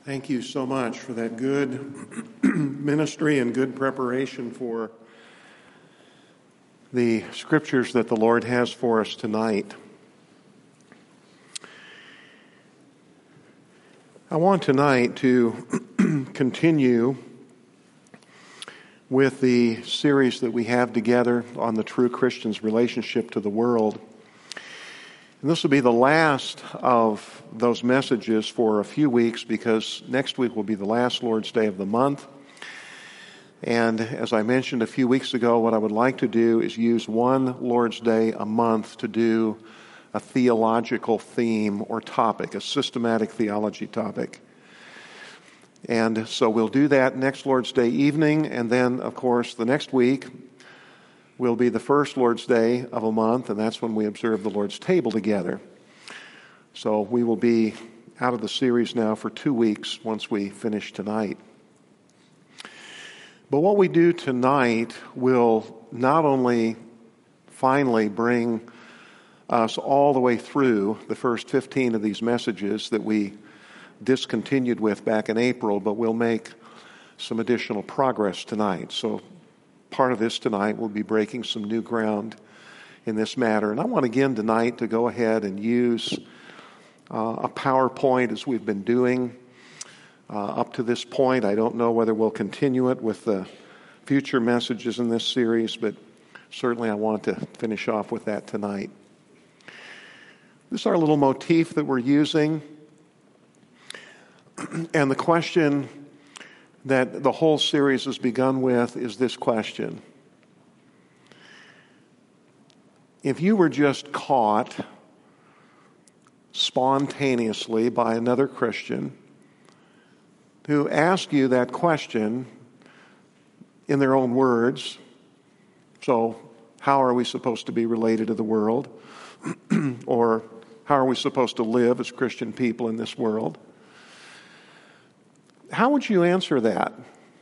Thank you so much for that good ministry and good preparation for the scriptures that the Lord has for us tonight. I want tonight to continue with the series that we have together on the true Christian's relationship to the world. And this will be the last of those messages for a few weeks because next week will be the last Lord's Day of the month. And as I mentioned a few weeks ago, what I would like to do is use one Lord's Day a month to do a theological theme or topic, a systematic theology topic. And so we'll do that next Lord's Day evening, and then, of course, the next week will be the first Lord's Day of a month, and that's when we observe the Lord's table together. So we will be out of the series now for 2 weeks once we finish tonight. But what we do tonight will not only finally bring us all the way through the first 15 of these messages that we discontinued with back in April, but we'll make some additional progress tonight. So part of this tonight will be breaking some new ground in this matter. And I want again tonight to go ahead and use a PowerPoint as we've been doing up to this point. I don't know whether we'll continue it with the future messages in this series, but certainly I want to finish off with that tonight. This is our little motif that we're using. And the question that the whole series has begun with is this question. If you were just caught spontaneously by another Christian who asked you that question in their own words, so how are we supposed to be related to the world? Or how are we supposed to live as Christian people in this world? How would you answer that?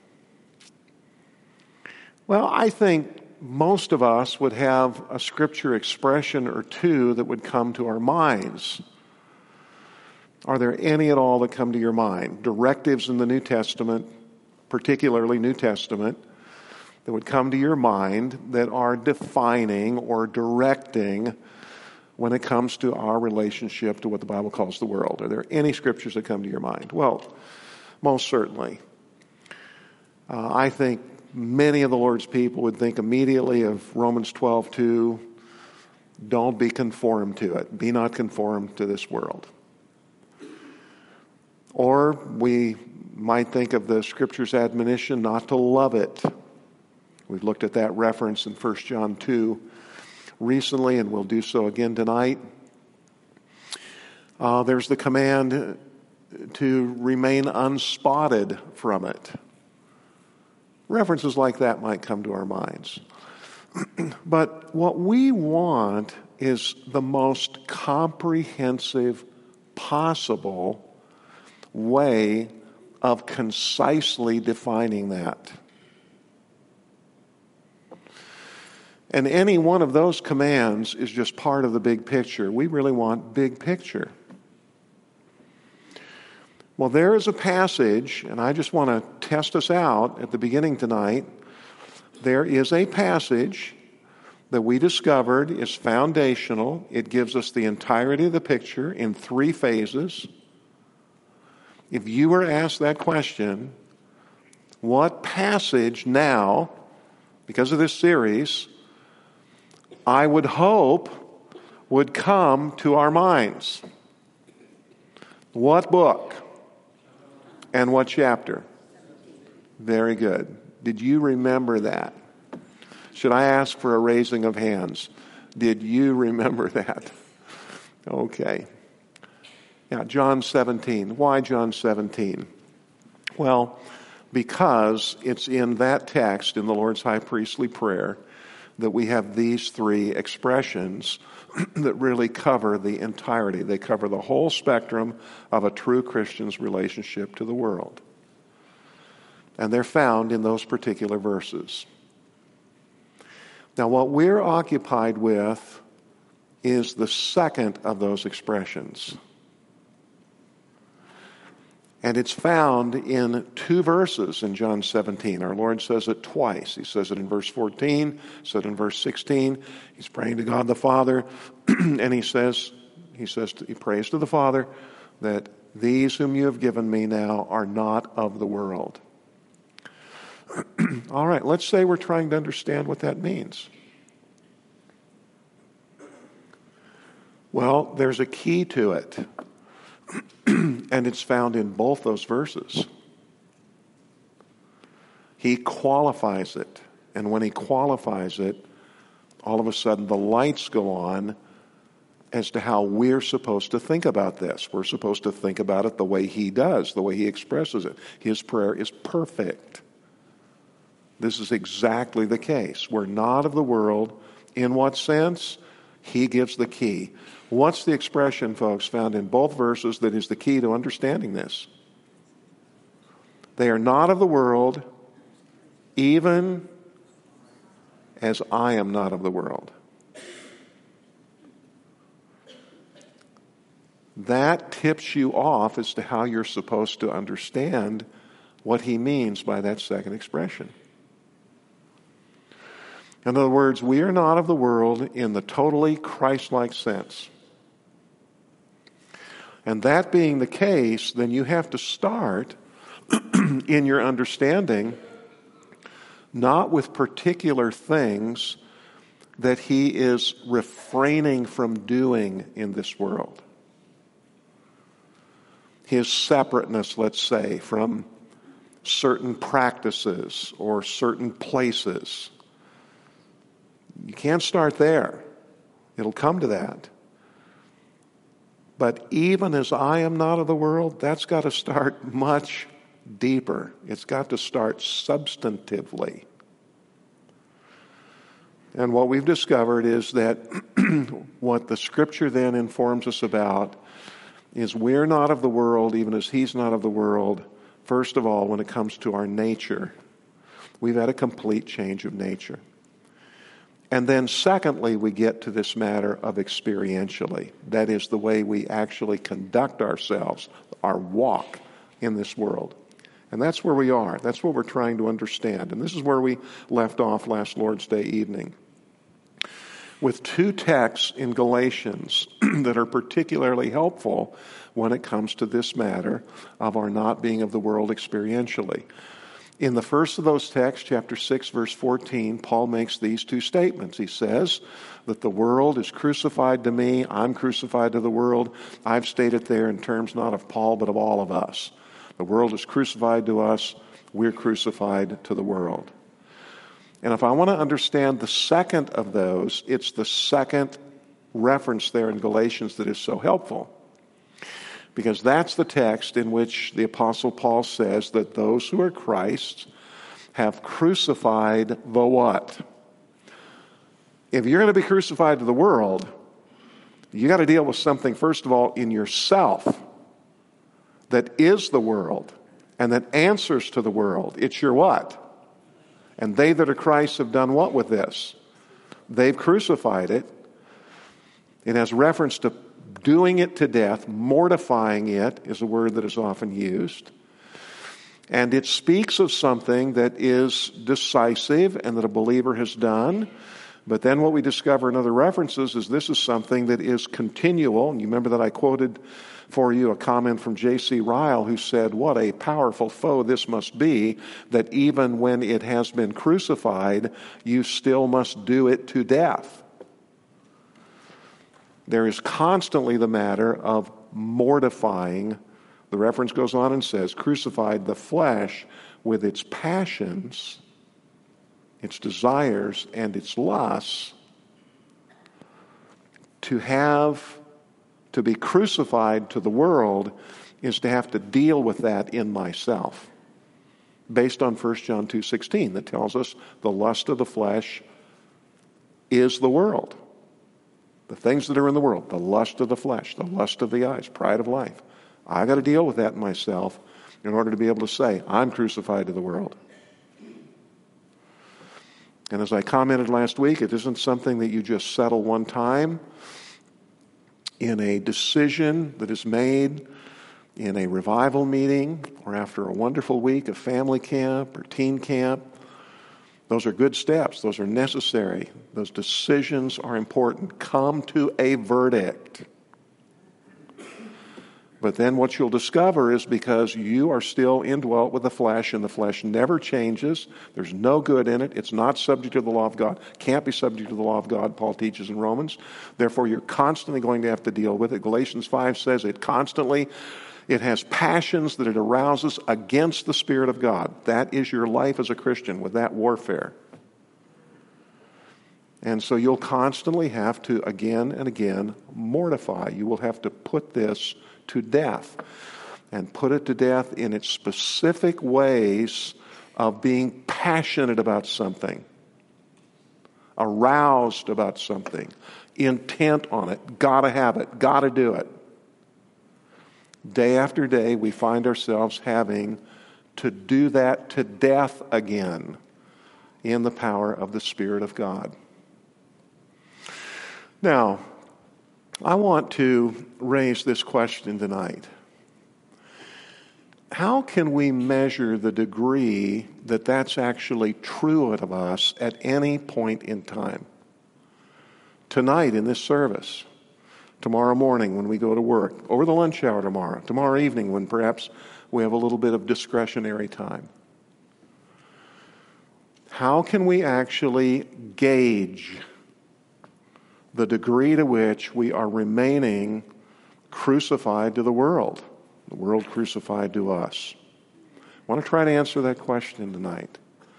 Well, I think most of us would have a scripture expression or two that would come to our minds. Are there any at all that come to your mind? Directives in the New Testament, particularly New Testament, that would come to your mind that are defining or directing when it comes to our relationship to what the Bible calls the world. Are there any scriptures that come to your mind? Well, most certainly. I think many of the Lord's people would think immediately of Romans 12:2. Don't be conformed to it. Be not conformed to this world. Or we might think of the Scripture's admonition not to love it. We've looked at that reference in 1 John 2 recently, and we'll do so again tonight. There's the command to remain unspotted from it. References like that might come to our minds. But what we want is the most comprehensive possible way of concisely defining that. And any one of those commands is just part of the big picture. We really want big picture. Well, there is a passage, and I just want to test us out at the beginning tonight. There is a passage that we discovered is foundational. It gives us the entirety of the picture in 3 phases. If you were asked that question, what passage now, because of this series, I would hope would come to our minds? What book? And what chapter? Very good. Did you remember that? Should I ask for a raising of hands? Did you remember that? Okay. Yeah, John 17. Why John 17? Well, because it's in that text in the Lord's high priestly prayer that we have these 3 expressions that really cover the entirety. They cover the whole spectrum of a true Christian's relationship to the world. And they're found in those particular verses. Now, what we're occupied with is the second of those expressions. And it's found in two verses in John 17. Our Lord says it twice. He says it in verse 14, said in verse 16. He's praying to God the Father, and he prays to the Father that these whom you have given me now are not of the world. All right, let's say we're trying to understand what that means. Well, there's a key to it. And it's found in both those verses. He qualifies it. And when he qualifies it, all of a sudden the lights go on as to how we're supposed to think about this. We're supposed to think about it the way he does, the way he expresses it. His prayer is perfect. This is exactly the case. We're not of the world. In what sense? He gives the key. What's the expression, folks, found in both verses that is the key to understanding this? They are not of the world, even as I am not of the world. That tips you off as to how you're supposed to understand what he means by that second expression. In other words, we are not of the world in the totally Christ-like sense. And that being the case, then you have to start in your understanding not with particular things that he is refraining from doing in this world. His separateness, let's say, from certain practices or certain places. You can't start there. It'll come to that. But even as I am not of the world, that's got to start much deeper. It's got to start substantively. And what we've discovered is that what the Scripture then informs us about is we're not of the world, even as he's not of the world. First of all, when it comes to our nature, we've had a complete change of nature. And then secondly, we get to this matter of experientially. That is the way we actually conduct ourselves, our walk in this world. And that's where we are. That's what we're trying to understand. And this is where we left off last Lord's Day evening, with two texts in Galatians that are particularly helpful when it comes to this matter of our not being of the world experientially. In the first of those texts, chapter 6, verse 14, Paul makes these two statements. He says that the world is crucified to me, I'm crucified to the world. I've stated there in terms not of Paul, but of all of us. The world is crucified to us, we're crucified to the world. And if I want to understand the second of those, it's the second reference there in Galatians that is so helpful. Because that's the text in which the Apostle Paul says that those who are Christ's have crucified the what? If you're going to be crucified to the world, you got to deal with something, first of all, in yourself that is the world and that answers to the world. It's your what? And they that are Christ have done what with this? They've crucified it. It has reference to doing it to death. Mortifying it is a word that is often used. And it speaks of something that is decisive and that a believer has done. But then what we discover in other references is this is something that is continual. And you remember that I quoted for you a comment from J.C. Ryle who said, what a powerful foe this must be, that even when it has been crucified, you still must do it to death. There is constantly the matter of mortifying. The reference goes on and says, crucified the flesh with its passions, its desires, and its lusts. To be crucified to the world is to have to deal with that in myself. Based on 1 John 2:16 that tells us the lust of the flesh is the world. The things that are in the world, the lust of the flesh, the lust of the eyes, pride of life. I got to deal with that in myself in order to be able to say, I'm crucified to the world. And as I commented last week, it isn't something that you just settle one time in a decision that is made in a revival meeting or after a wonderful week of family camp or teen camp. Those are good steps. Those are necessary. Those decisions are important. Come to a verdict. But then what you'll discover is because you are still indwelt with the flesh, and the flesh never changes, there's no good in it, it's not subject to the law of God, can't be subject to the law of God, Paul teaches in Romans. Therefore, you're constantly going to have to deal with it. Galatians 5 says it has passions that it arouses against the Spirit of God. That is your life as a Christian with that warfare. And so you'll constantly have to, again and again, mortify. You will have to put this to death, and put it to death in its specific ways of being passionate about something, aroused about something, intent on it, gotta have it, gotta do it. Day after day, we find ourselves having to do that to death again in the power of the Spirit of God. Now, I want to raise this question tonight. How can we measure the degree that that's actually true of us at any point in time? Tonight in this service, tomorrow morning when we go to work, over the lunch hour tomorrow evening when perhaps we have a little bit of discretionary time. How can we actually gauge the degree to which we are remaining crucified to the world crucified to us? I want to try to answer that question tonight.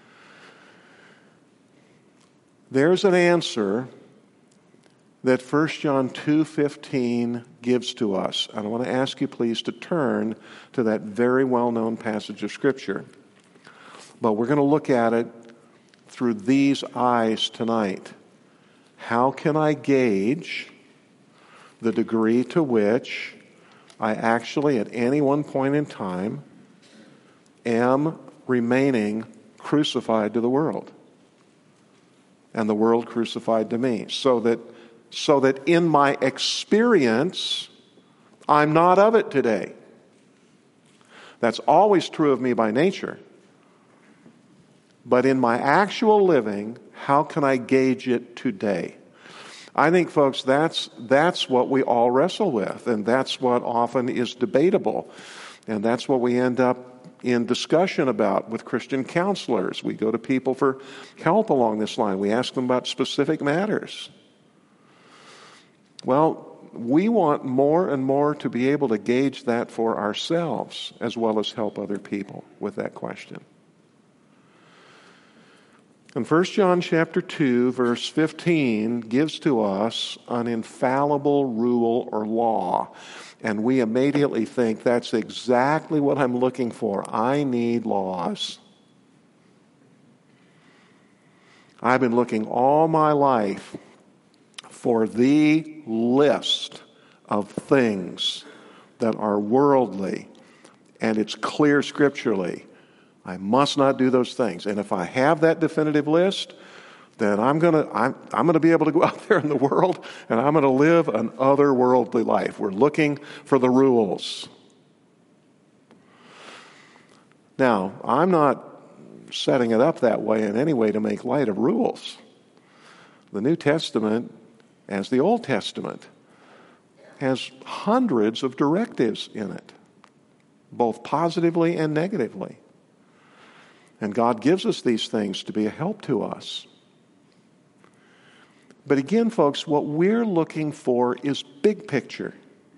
There's an answer that 1 John 2:15 gives to us. And I want to ask you please to turn to that very well-known passage of Scripture. But we're going to look at it through these eyes tonight. How can I gauge the degree to which I actually, at any one point in time, am remaining crucified to the world, and the world crucified to me, so that in my experience, I'm not of it today. That's always true of me by nature. But in my actual living, how can I gauge it today? I think, folks, that's what we all wrestle with, and that's what often is debatable. And that's what we end up in discussion about with Christian counselors. We go to people for help along this line. We ask them about specific matters. Well, we want more and more to be able to gauge that for ourselves as well as help other people with that question. And 1 John chapter 2, verse 15 gives to us an infallible rule or law. And we immediately think that's exactly what I'm looking for. I need laws. I've been looking all my life for the list of things that are worldly, and it's clear scripturally. I must not do those things. And if I have that definitive list, then I'm going to be able to go out there in the world and I'm going to live an otherworldly life. We're looking for the rules. Now, I'm not setting it up that way in any way to make light of rules. The New Testament, as the Old Testament, has hundreds of directives in it, both positively and negatively. And God gives us these things to be a help to us. But again, folks, what we're looking for is big picture.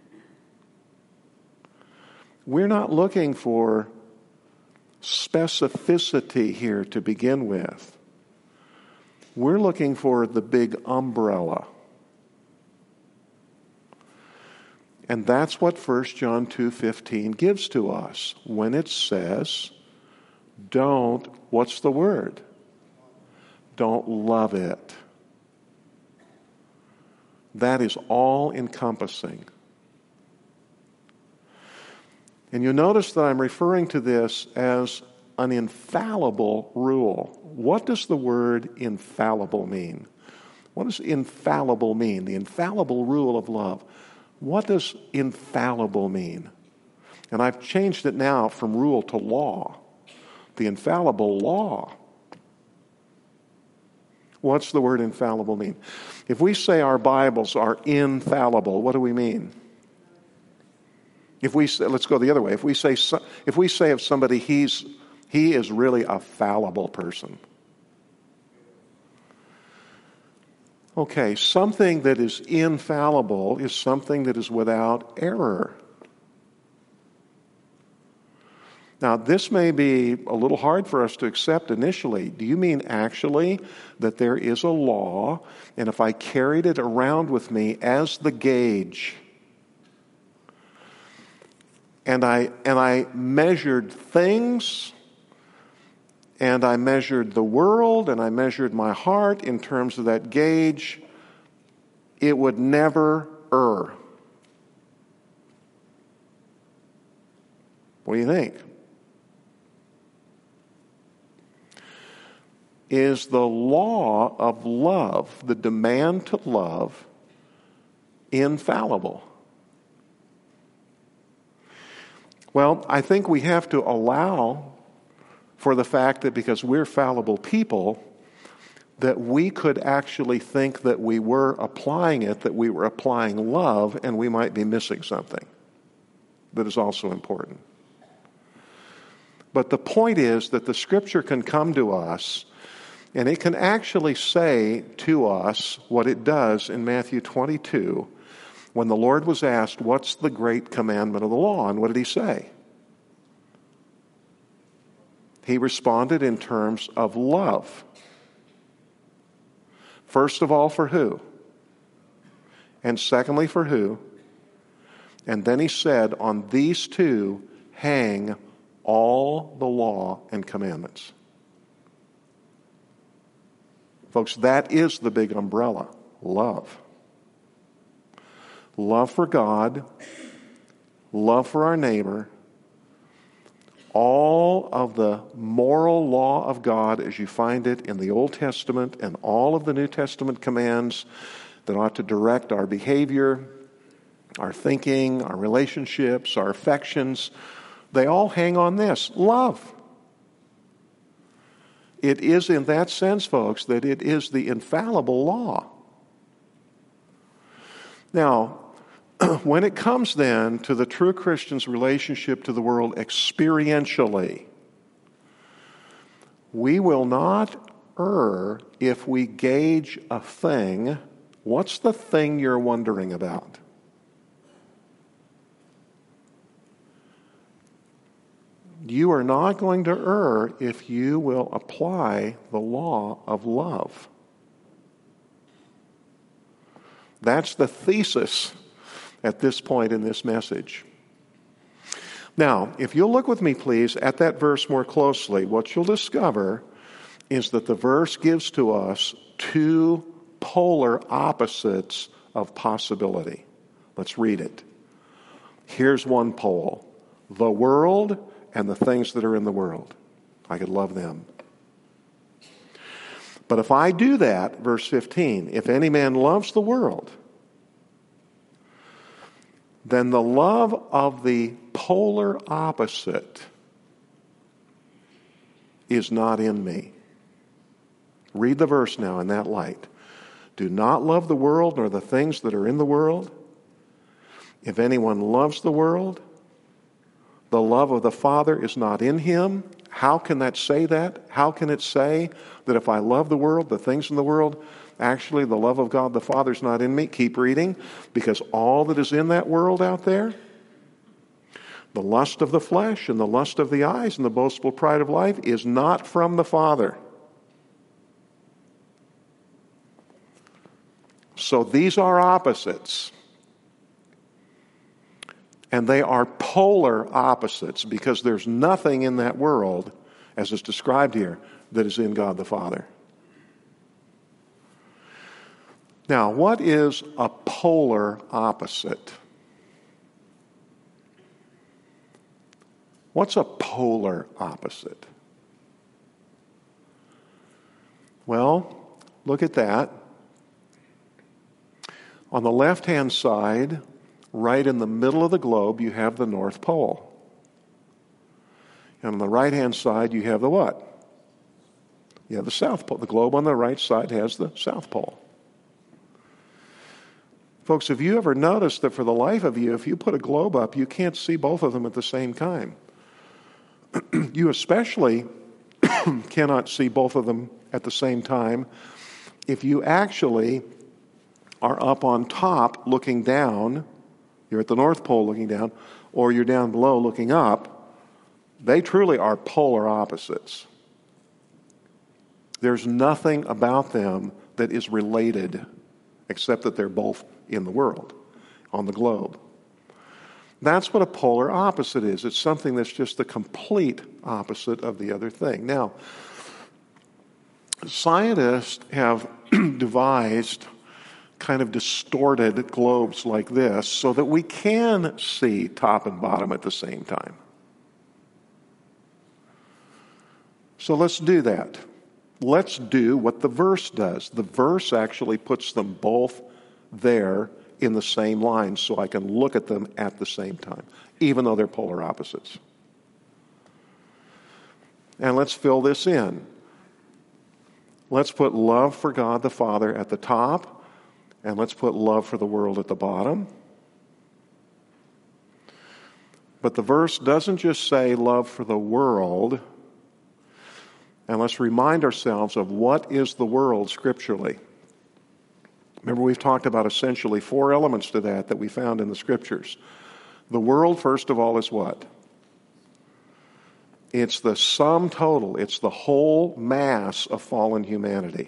We're not looking for specificity here to begin with. We're looking for the big umbrella. And that's what 1 John 2:15 gives to us when it says, what's the word? Don't love it. That is all encompassing. And you'll notice that I'm referring to this as an infallible rule. What does the word infallible mean? What does infallible mean? The infallible rule of love. What does infallible mean? And I've changed it now from rule to law. The infallible law. What's the word infallible mean? If we say our Bibles are infallible, what do we mean? If we say, let's go the other way. If we say of somebody he is really a fallible person. Okay, something that is infallible is something that is without error. Now, this may be a little hard for us to accept initially. Do you mean actually that there is a law, and if I carried it around with me as the gauge, and I measured things, and I measured the world, and I measured my heart in terms of that gauge, it would never err? What do you think? Is the law of love, the demand to love, infallible? Well, I think we have to allow for the fact that because we're fallible people, that we could actually think that we were applying it, that we were applying love, and we might be missing something that is also important. But the point is that the Scripture can come to us, and it can actually say to us what it does in Matthew 22 when the Lord was asked, what's the great commandment of the law? And what did he say? He responded in terms of love. First of all, for who? And secondly, for who? And then he said, on these two hang all the law and commandments. Folks, that is the big umbrella, love. Love for God, love for our neighbor, all of the moral law of God as you find it in the Old Testament and all of the New Testament commands that ought to direct our behavior, our thinking, our relationships, our affections, they all hang on this, love. It is in that sense, folks, that it is the infallible law. Now, when it comes then to the true Christian's relationship to the world experientially, we will not err if we gauge a thing. What's the thing you're wondering about? You are not going to err if you will apply the law of love. That's the thesis at this point in this message. Now, if you'll look with me, please, at that verse more closely, what you'll discover is that the verse gives to us two polar opposites of possibility. Let's read it. Here's one pole: the world and the things that are in the world. I could love them. But if I do that, verse 15, if any man loves the world, then the love of the polar opposite is not in me. Read the verse now in that light. Do not love the world nor the things that are in the world. If anyone loves the world, the love of the Father is not in him. How can that say that? How can it say that if I love the world, the things in the world, actually the love of God the Father is not in me? Keep reading. Because all that is in that world out there, the lust of the flesh and the lust of the eyes and the boastful pride of life, is not from the Father. So these are opposites. And they are polar opposites because there's nothing in that world, as is described here, that is in God the Father. Now, what is a polar opposite? What's a polar opposite? Well, look at that. On the left-hand side, right in the middle of the globe, you have the North Pole. And on the right-hand side, you have the what? You have the South Pole. The globe on the right side has the South Pole. Folks, have you ever noticed that for the life of you, if you put a globe up, you can't see both of them at the same time? You especially cannot see both of them at the same time if you actually are up on top looking down, you're at the North Pole looking down, or you're down below looking up. They truly are polar opposites. There's nothing about them that is related except that they're both in the world, on the globe. That's what a polar opposite is. It's something that's just the complete opposite of the other thing. Now, scientists have devised kind of distorted globes like this so that we can see top and bottom at the same time. So let's do that. Let's do what the verse does. The verse actually puts them both there in the same line so I can look at them at the same time, even though they're polar opposites. And let's fill this in. Let's put love for God the Father at the top, and let's put love for the world at the bottom. But the verse doesn't just say love for the world. And let's remind ourselves of what is the world scripturally. Remember, we've talked about essentially 4 elements to that we found in the Scriptures. The world, first of all, is what? It's the sum total. It's the whole mass of fallen humanity.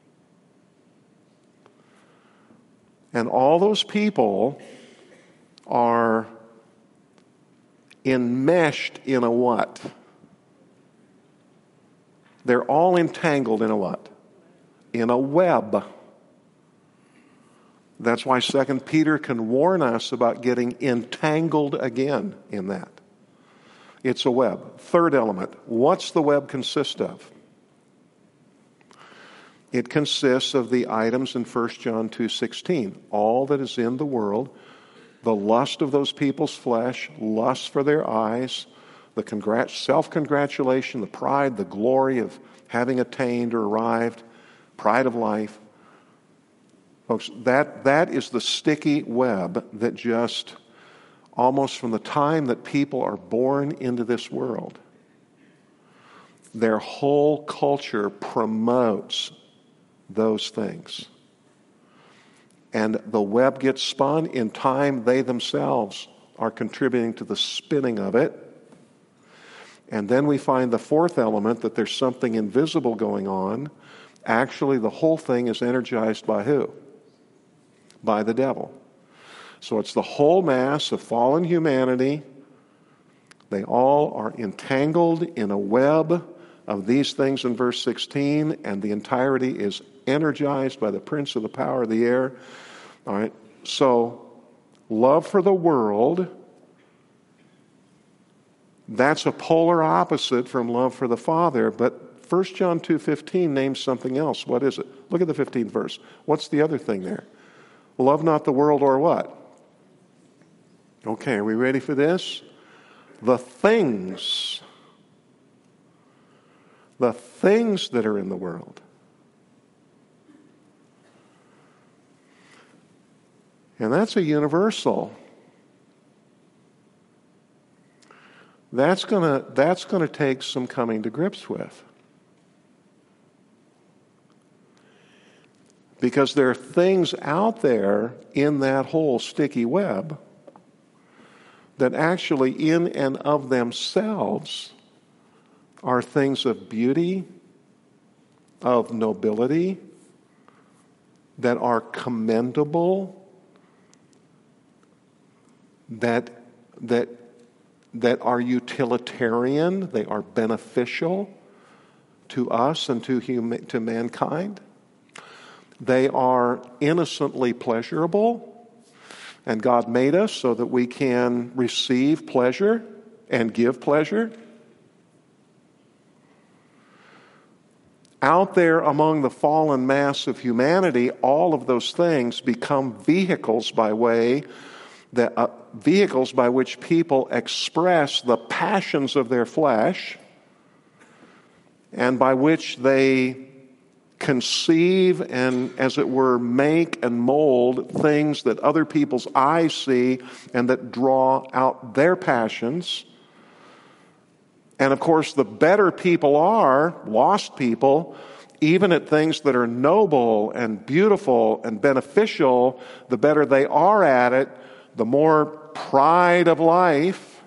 And all those people are enmeshed in a what? They're all entangled in a what? In a web. That's why 2 Peter can warn us about getting entangled again in that. It's a web. Third element, what's the web consist of? It consists of the items in 1 John 2:16. All that is in the world, the lust of those people's flesh, lust for their eyes, the self-congratulation, the pride, the glory of having attained or arrived, pride of life. Folks, that is the sticky web that just almost from the time that people are born into this world, their whole culture promotes those things. And the web gets spun. In time, they themselves are contributing to the spinning of it. And then we find the fourth element, that there's something invisible going on. Actually, the whole thing is energized by who? By the devil. So it's the whole mass of fallen humanity. They all are entangled in a web of these things in verse 16, and the entirety is energized by the prince of the power of the air. All right, so love for the world, that's a polar opposite from love for the Father, but 1 John 2:15 names something else. What is it? Look at the 15th verse. What's the other thing there? Love not the world or what? Okay, are we ready for this? The things that are in the world. And that's a universal. That's gonna take some coming to grips with. Because there are things out there in that whole sticky web that actually in and of themselves are things of beauty, of nobility, that are commendable, that are utilitarian, they are beneficial to us and to mankind. They are innocently pleasurable, and God made us so that we can receive pleasure and give pleasure. Out there among the fallen mass of humanity, all of those things become vehicles by way vehicles by which people express the passions of their flesh and by which they conceive and, as it were, make and mold things that other people's eyes see and that draw out their passions. And of course, the better people are, lost people, even at things that are noble and beautiful and beneficial, the better they are at it, the more pride of life,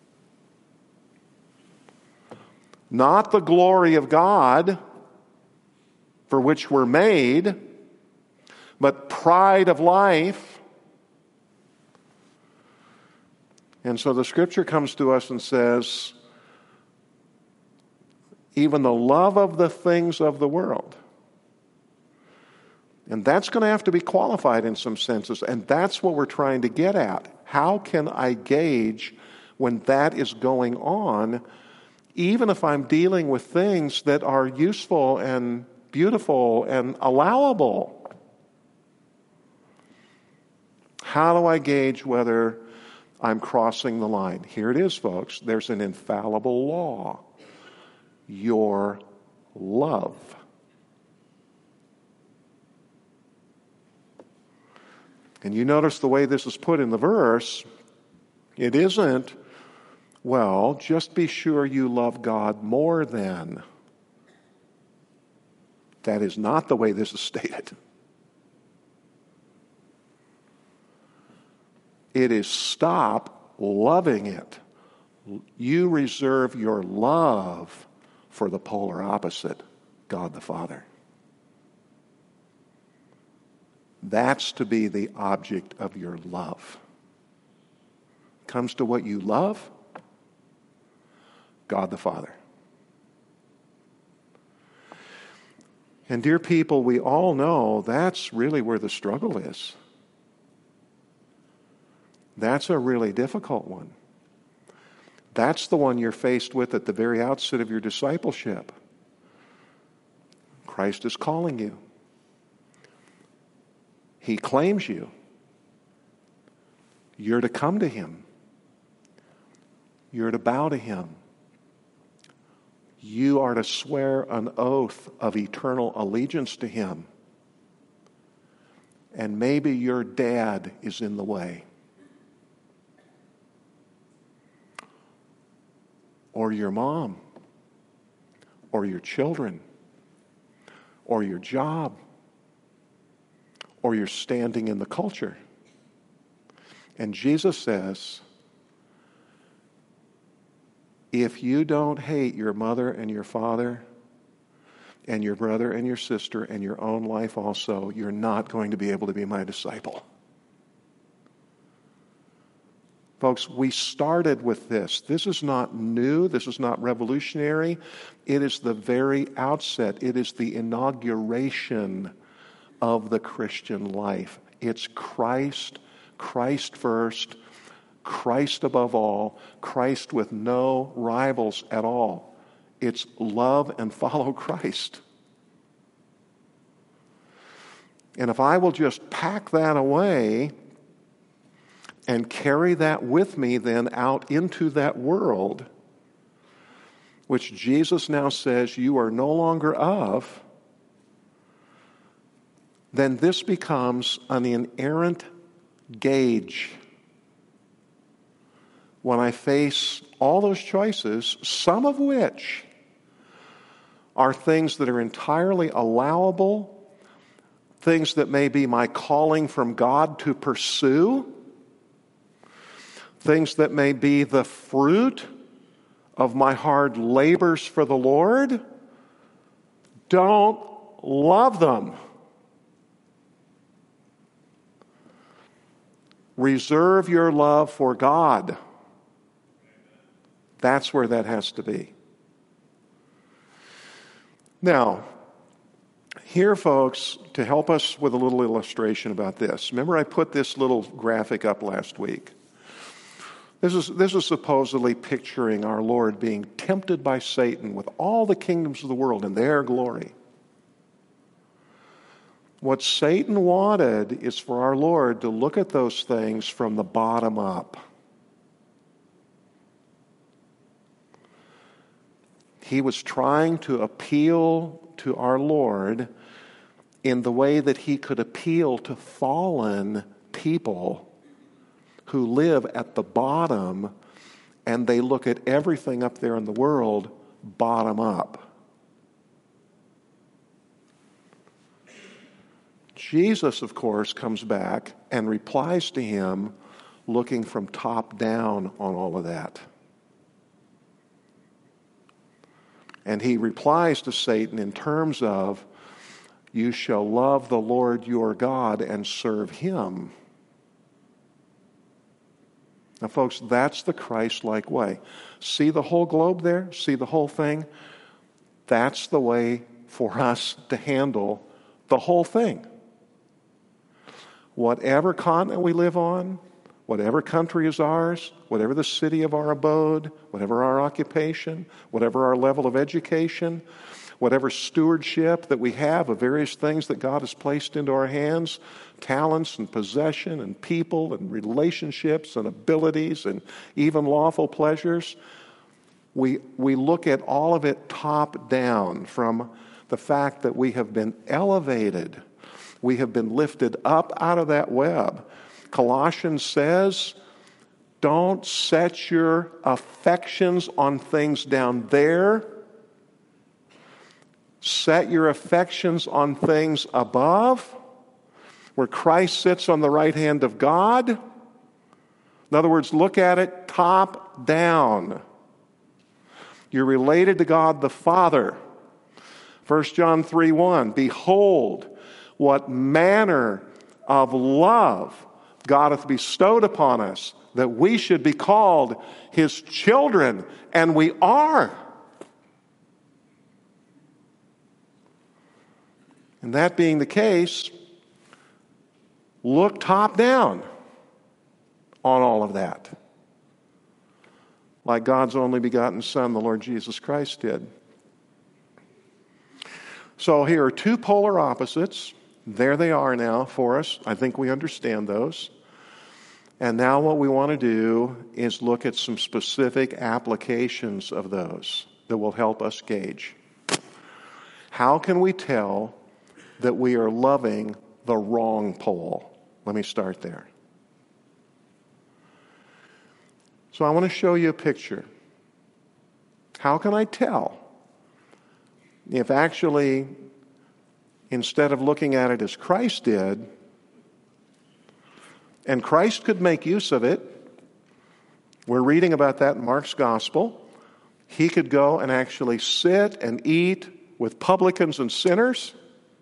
not the glory of God for which we're made, but pride of life. And so the Scripture comes to us and says, even the love of the things of the world. And that's going to have to be qualified in some senses. And that's what we're trying to get at. How can I gauge when that is going on, even if I'm dealing with things that are useful and beautiful and allowable? How do I gauge whether I'm crossing the line? Here it is, folks. There's an infallible law. Your love. And you notice the way this is put in the verse, it isn't, well, just be sure you love God more than. That is not the way this is stated. It is stop loving it. You reserve your love for the polar opposite, God the Father. That's to be the object of your love. Comes to what you love, God the Father. And dear people, we all know that's really where the struggle is. That's a really difficult one. That's the one you're faced with at the very outset of your discipleship. Christ is calling you. He claims you. You're to come to Him. You're to bow to Him. You are to swear an oath of eternal allegiance to Him. And maybe your dad is in the way. Or your mom, or your children, or your job, or your standing in the culture. And Jesus says, if you don't hate your mother and your father and your brother and your sister and your own life also, you're not going to be able to be my disciple. Folks, we started with this. This is not new. This is not revolutionary. It is the very outset. It is the inauguration of the Christian life. It's Christ, Christ first, Christ above all, Christ with no rivals at all. It's love and follow Christ. And if I will just pack that away and carry that with me then out into that world, which Jesus now says you are no longer of, then this becomes an inerrant gauge. When I face all those choices, some of which are things that are entirely allowable, things that may be my calling from God to pursue, things that may be the fruit of my hard labors for the Lord, don't love them. Reserve your love for God. That's where that has to be. Now, here, folks, to help us with a little illustration about this. Remember I put this little graphic up last week. This is supposedly picturing our Lord being tempted by Satan with all the kingdoms of the world and their glory. What Satan wanted is for our Lord to look at those things from the bottom up. He was trying to appeal to our Lord in the way that he could appeal to fallen people who live at the bottom, and they look at everything up there in the world bottom up. Jesus, of course, comes back and replies to him looking from top down on all of that. And he replies to Satan in terms of, you shall love the Lord your God and serve him. Now, folks, that's the Christ-like way. See the whole globe there? See the whole thing? That's the way for us to handle the whole thing. Whatever continent we live on, whatever country is ours, whatever the city of our abode, whatever our occupation, whatever our level of education, whatever stewardship that we have of various things that God has placed into our hands, talents and possession and people and relationships and abilities and even lawful pleasures, we look at all of it top down from the fact that we have been elevated. We have been lifted up out of that web. Colossians says, don't set your affections on things down there. Set your affections on things above, where Christ sits on the right hand of God. In other words, look at it top down. You're related to God the Father. 1 John 3:1, behold, what manner of love God hath bestowed upon us, that we should be called his children, and we are. And that being the case, look top down on all of that, like God's only begotten Son, the Lord Jesus Christ, did. So here are two polar opposites. There they are now for us. I think we understand those. And now what we want to do is look at some specific applications of those that will help us gauge. How can we tell that we are loving the wrong pole? Let me start there. So I want to show you a picture. How can I tell if actually, instead of looking at it as Christ did, and Christ could make use of it, we're reading about that in Mark's Gospel, he could go and actually sit and eat with publicans and sinners.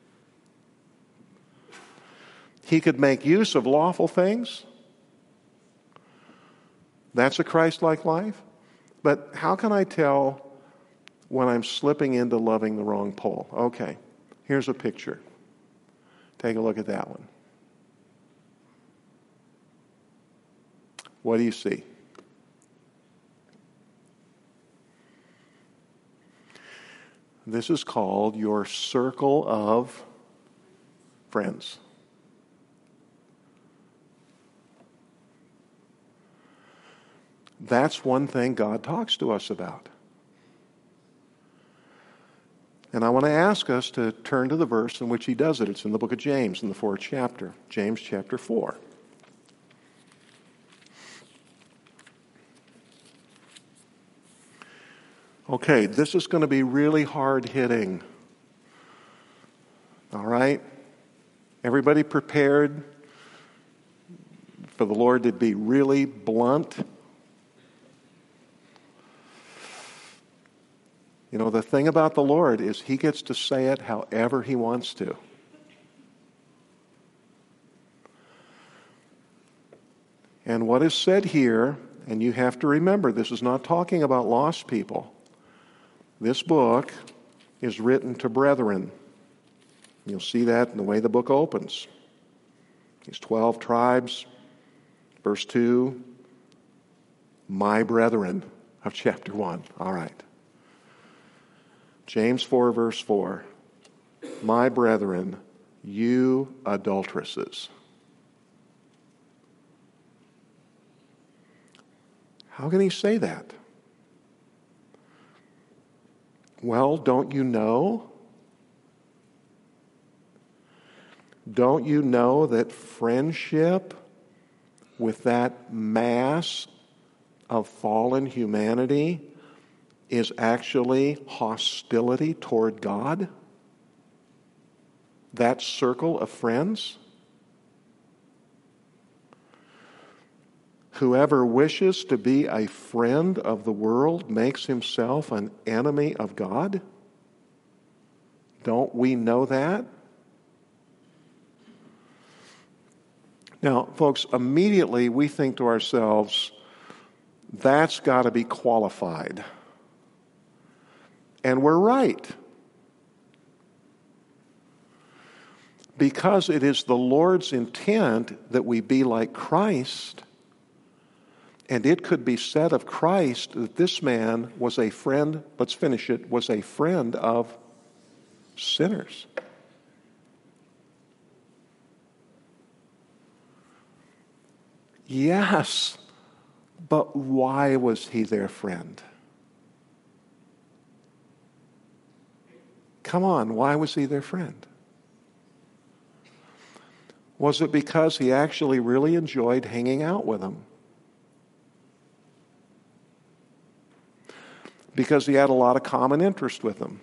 He could make use of lawful things. That's a Christ-like life. But how can I tell when I'm slipping into loving the wrong pole? Okay, here's a picture. Take a look at that one. What do you see? This is called your circle of friends. That's one thing God talks to us about. And I want to ask us to turn to the verse in which he does it. It's in the book of James, in the 4th chapter. James chapter 4. Okay, this is going to be really hard-hitting. All right? Everybody prepared for the Lord to be really blunt? You know, the thing about the Lord is he gets to say it however he wants to. And what is said here, and you have to remember, this is not talking about lost people. This book is written to brethren. You'll see that in the way the book opens. These 12 tribes, verse 2, my brethren of chapter 1. All right. James 4, verse 4. My brethren, You adulteresses. How can he say that? Well, don't you know? Don't you know that friendship with that mass of fallen humanity is actually hostility toward God? That circle of friends? Whoever wishes to be a friend of the world makes himself an enemy of God? Don't we know that? Now, folks, immediately we think to ourselves, that's got to be qualified. And we're right. Because it is the Lord's intent that we be like Christ, and it could be said of Christ that this man was a friend, let's finish it, was a friend of sinners. Yes, but why was he their friend? Come on, why was he their friend? Was it because he actually really enjoyed hanging out with them? Because he had a lot of common interest with them.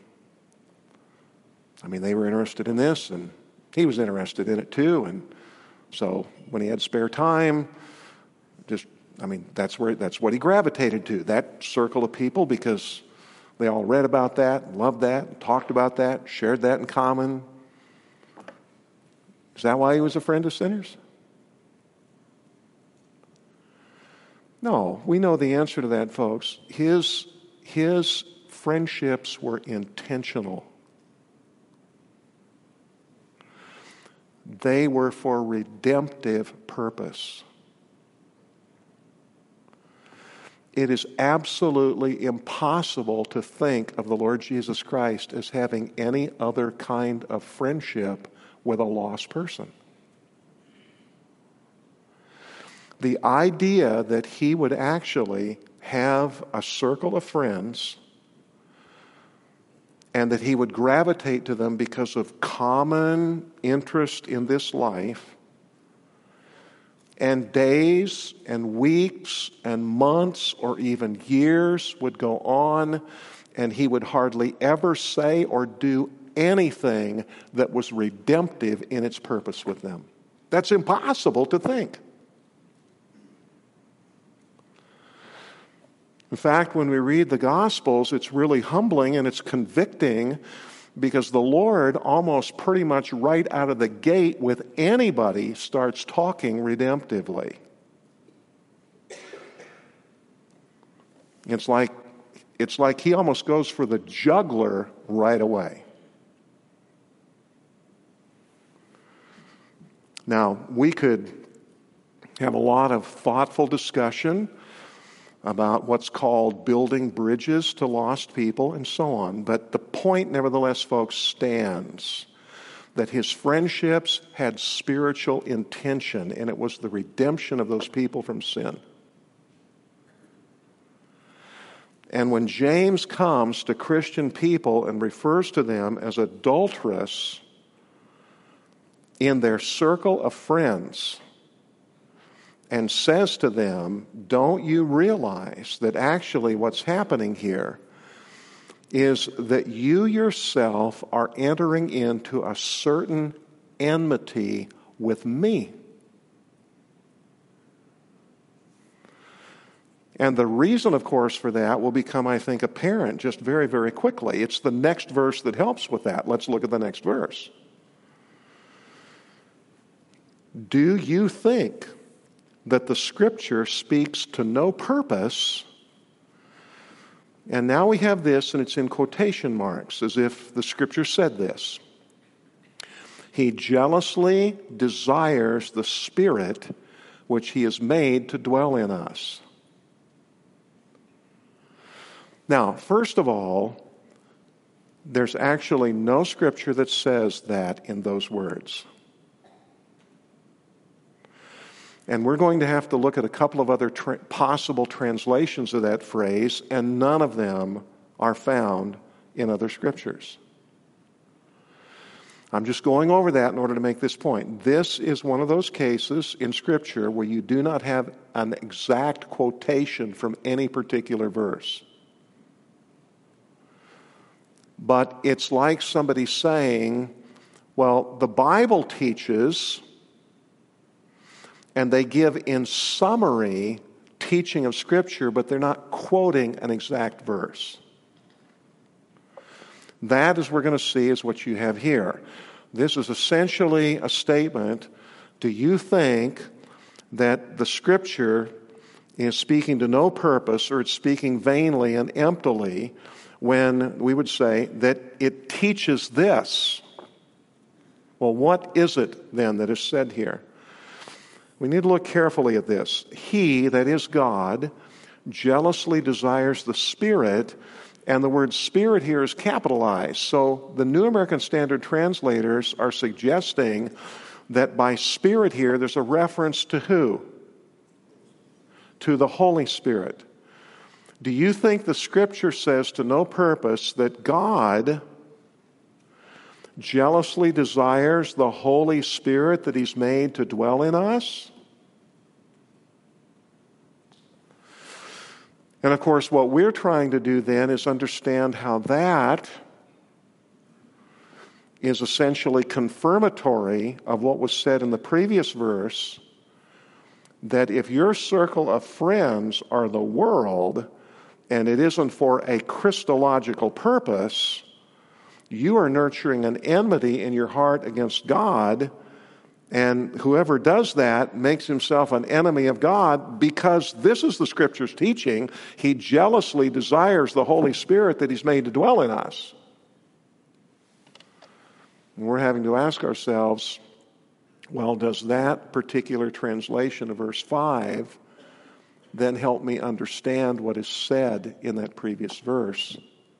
I mean, they were interested in this, and he was interested in it too. And so when he had spare time, that's what he gravitated to, that circle of people, because they all read about that, loved that, talked about that, shared that in common. Is that why he was a friend of sinners? No, we know the answer to that, folks. His friendships were intentional. They were for redemptive purpose. It is absolutely impossible to think of the Lord Jesus Christ as having any other kind of friendship with a lost person. The idea that he would actually have a circle of friends and that he would gravitate to them because of common interest in this life, and days and weeks and months or even years would go on, and he would hardly ever say or do anything that was redemptive in its purpose with them. That's impossible to think. In fact, when we read the Gospels, it's really humbling and it's convicting, because the Lord almost pretty much right out of the gate with anybody starts talking redemptively. It's like he almost goes for the jugular right away. Now, we could have a lot of thoughtful discussion about what's called building bridges to lost people and so on. But the point, nevertheless, folks, stands that his friendships had spiritual intention, and it was the redemption of those people from sin. And when James comes to Christian people and refers to them as adulterous in their circle of friends, and says to them, don't you realize that actually what's happening here is that you yourself are entering into a certain enmity with me? And the reason, of course, for that will become, I think, apparent just very, very quickly. It's the next verse that helps with that. Let's look at the next verse. Do you think that the Scripture speaks to no purpose? And now we have this, and it's in quotation marks, as if the Scripture said this. He jealously desires the Spirit which he has made to dwell in us. Now, first of all, There's actually no scripture that says that in those words. And we're going to have to look at a couple of other possible translations of that phrase, and none of them are found in other scriptures. I'm just going over that in order to make this point. This is one of those cases in Scripture where you do not have an exact quotation from any particular verse. But it's like somebody saying, well, the Bible teaches, and they give in summary teaching of Scripture, but they're not quoting an exact verse. That, as we're going to see, is what you have here. This is essentially a statement. Do you think that the Scripture is speaking to no purpose, or it's speaking vainly and emptily, when we would say that it teaches this? Well, what is it then that is said here? We need to look carefully at this. He, that is God, jealously desires the Spirit, and the word Spirit here is capitalized. So the New American Standard translators are suggesting that by Spirit here there's a reference to who? To the Holy Spirit. Do you think the Scripture says to no purpose that God jealously desires the Holy Spirit that He's made to dwell in us? And of course, what we're trying to do then is understand how that is essentially confirmatory of what was said in the previous verse, that if your circle of friends are the world, and it isn't for a Christological purpose, you are nurturing an enmity in your heart against God, and whoever does that makes himself an enemy of God, because this is the Scripture's teaching. He jealously desires the Holy Spirit that He's made to dwell in us. And we're having to ask ourselves, well, does that particular translation of verse 5 then help me understand what is said in that previous verse?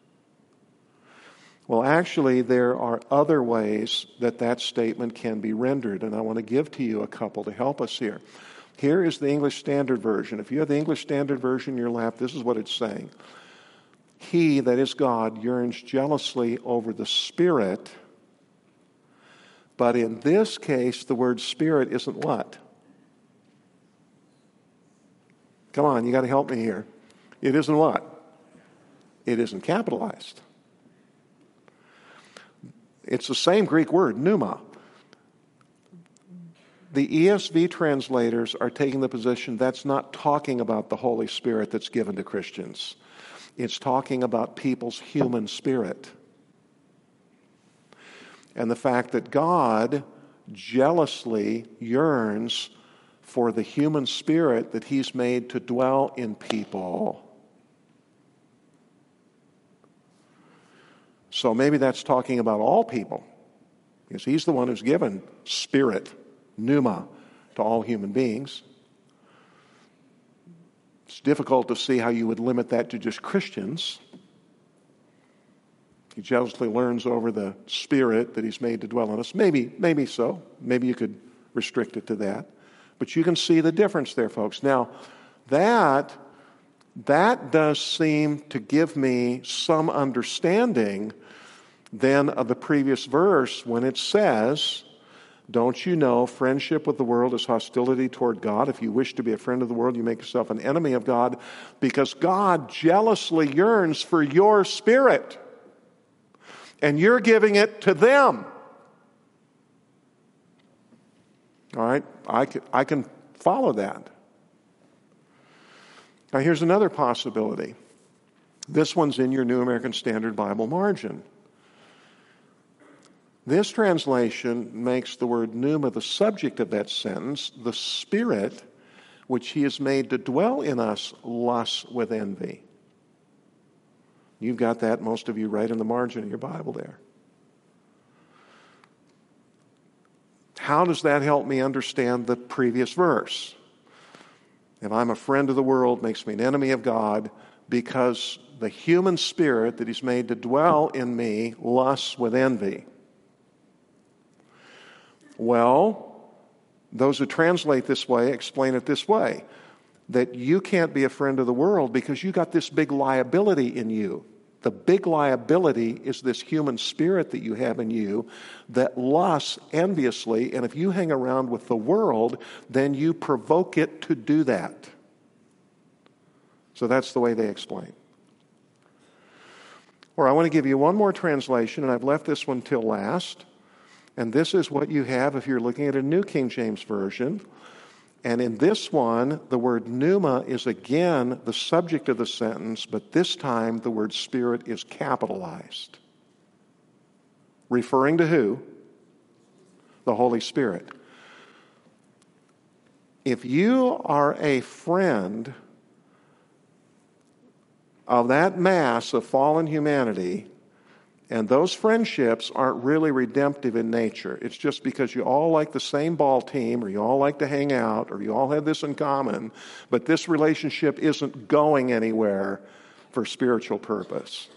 Well, actually, there are other ways that that statement can be rendered, and I want to give to you a couple to help us here. Here is the English Standard Version. If you have the English Standard Version in your lap, this is what it's saying. He, that is God, yearns jealously over the Spirit, but in this case, the word Spirit isn't what? Come on, you got to help me here. It isn't what? It isn't capitalized. It's the same Greek word, pneuma. The ESV translators are taking the position that's not talking about the Holy Spirit that's given to Christians. It's talking about people's human spirit. And the fact that God jealously yearns for the human spirit that He's made to dwell in people. So maybe that's talking about all people, because He's the one who's given spirit, pneuma, to all human beings. It's difficult to see how you would limit that to just Christians. He jealously yearns over the Spirit that He's made to dwell in us. Maybe so. Maybe you could restrict it to that. But you can see the difference there, folks. Now, that does seem to give me some understanding then of the previous verse when it says, don't you know friendship with the world is hostility toward God? If you wish to be a friend of the world, you make yourself an enemy of God, because God jealously yearns for your spirit, and you're giving it to them. All right, I can follow that. Now here's another possibility. This one's in your New American Standard Bible margin. This translation makes the word pneuma the subject of that sentence. The Spirit, which He has made to dwell in us, lusts with envy. You've got that, most of you, right in the margin of your Bible there. How does that help me understand the previous verse? If I'm a friend of the world, makes me an enemy of God, because the human spirit that He's made to dwell in me lusts with envy. Well, those who translate this way explain it this way, that you can't be a friend of the world because you got this big liability in you. The big liability is this human spirit that you have in you that lusts enviously, and if you hang around with the world, then you provoke it to do that. So that's the way they explain. Or I want to give you one more translation, and I've left this one till last. And this is what you have if you're looking at a New King James Version. And in this one, the word pneuma is again the subject of the sentence, but this time the word spirit is capitalized. Referring to who? The Holy Spirit. If you are a friend of that mass of fallen humanity, and those friendships aren't really redemptive in nature. It's just because you all like the same ball team, or you all like to hang out, or you all have this in common, but this relationship isn't going anywhere for spiritual purpose.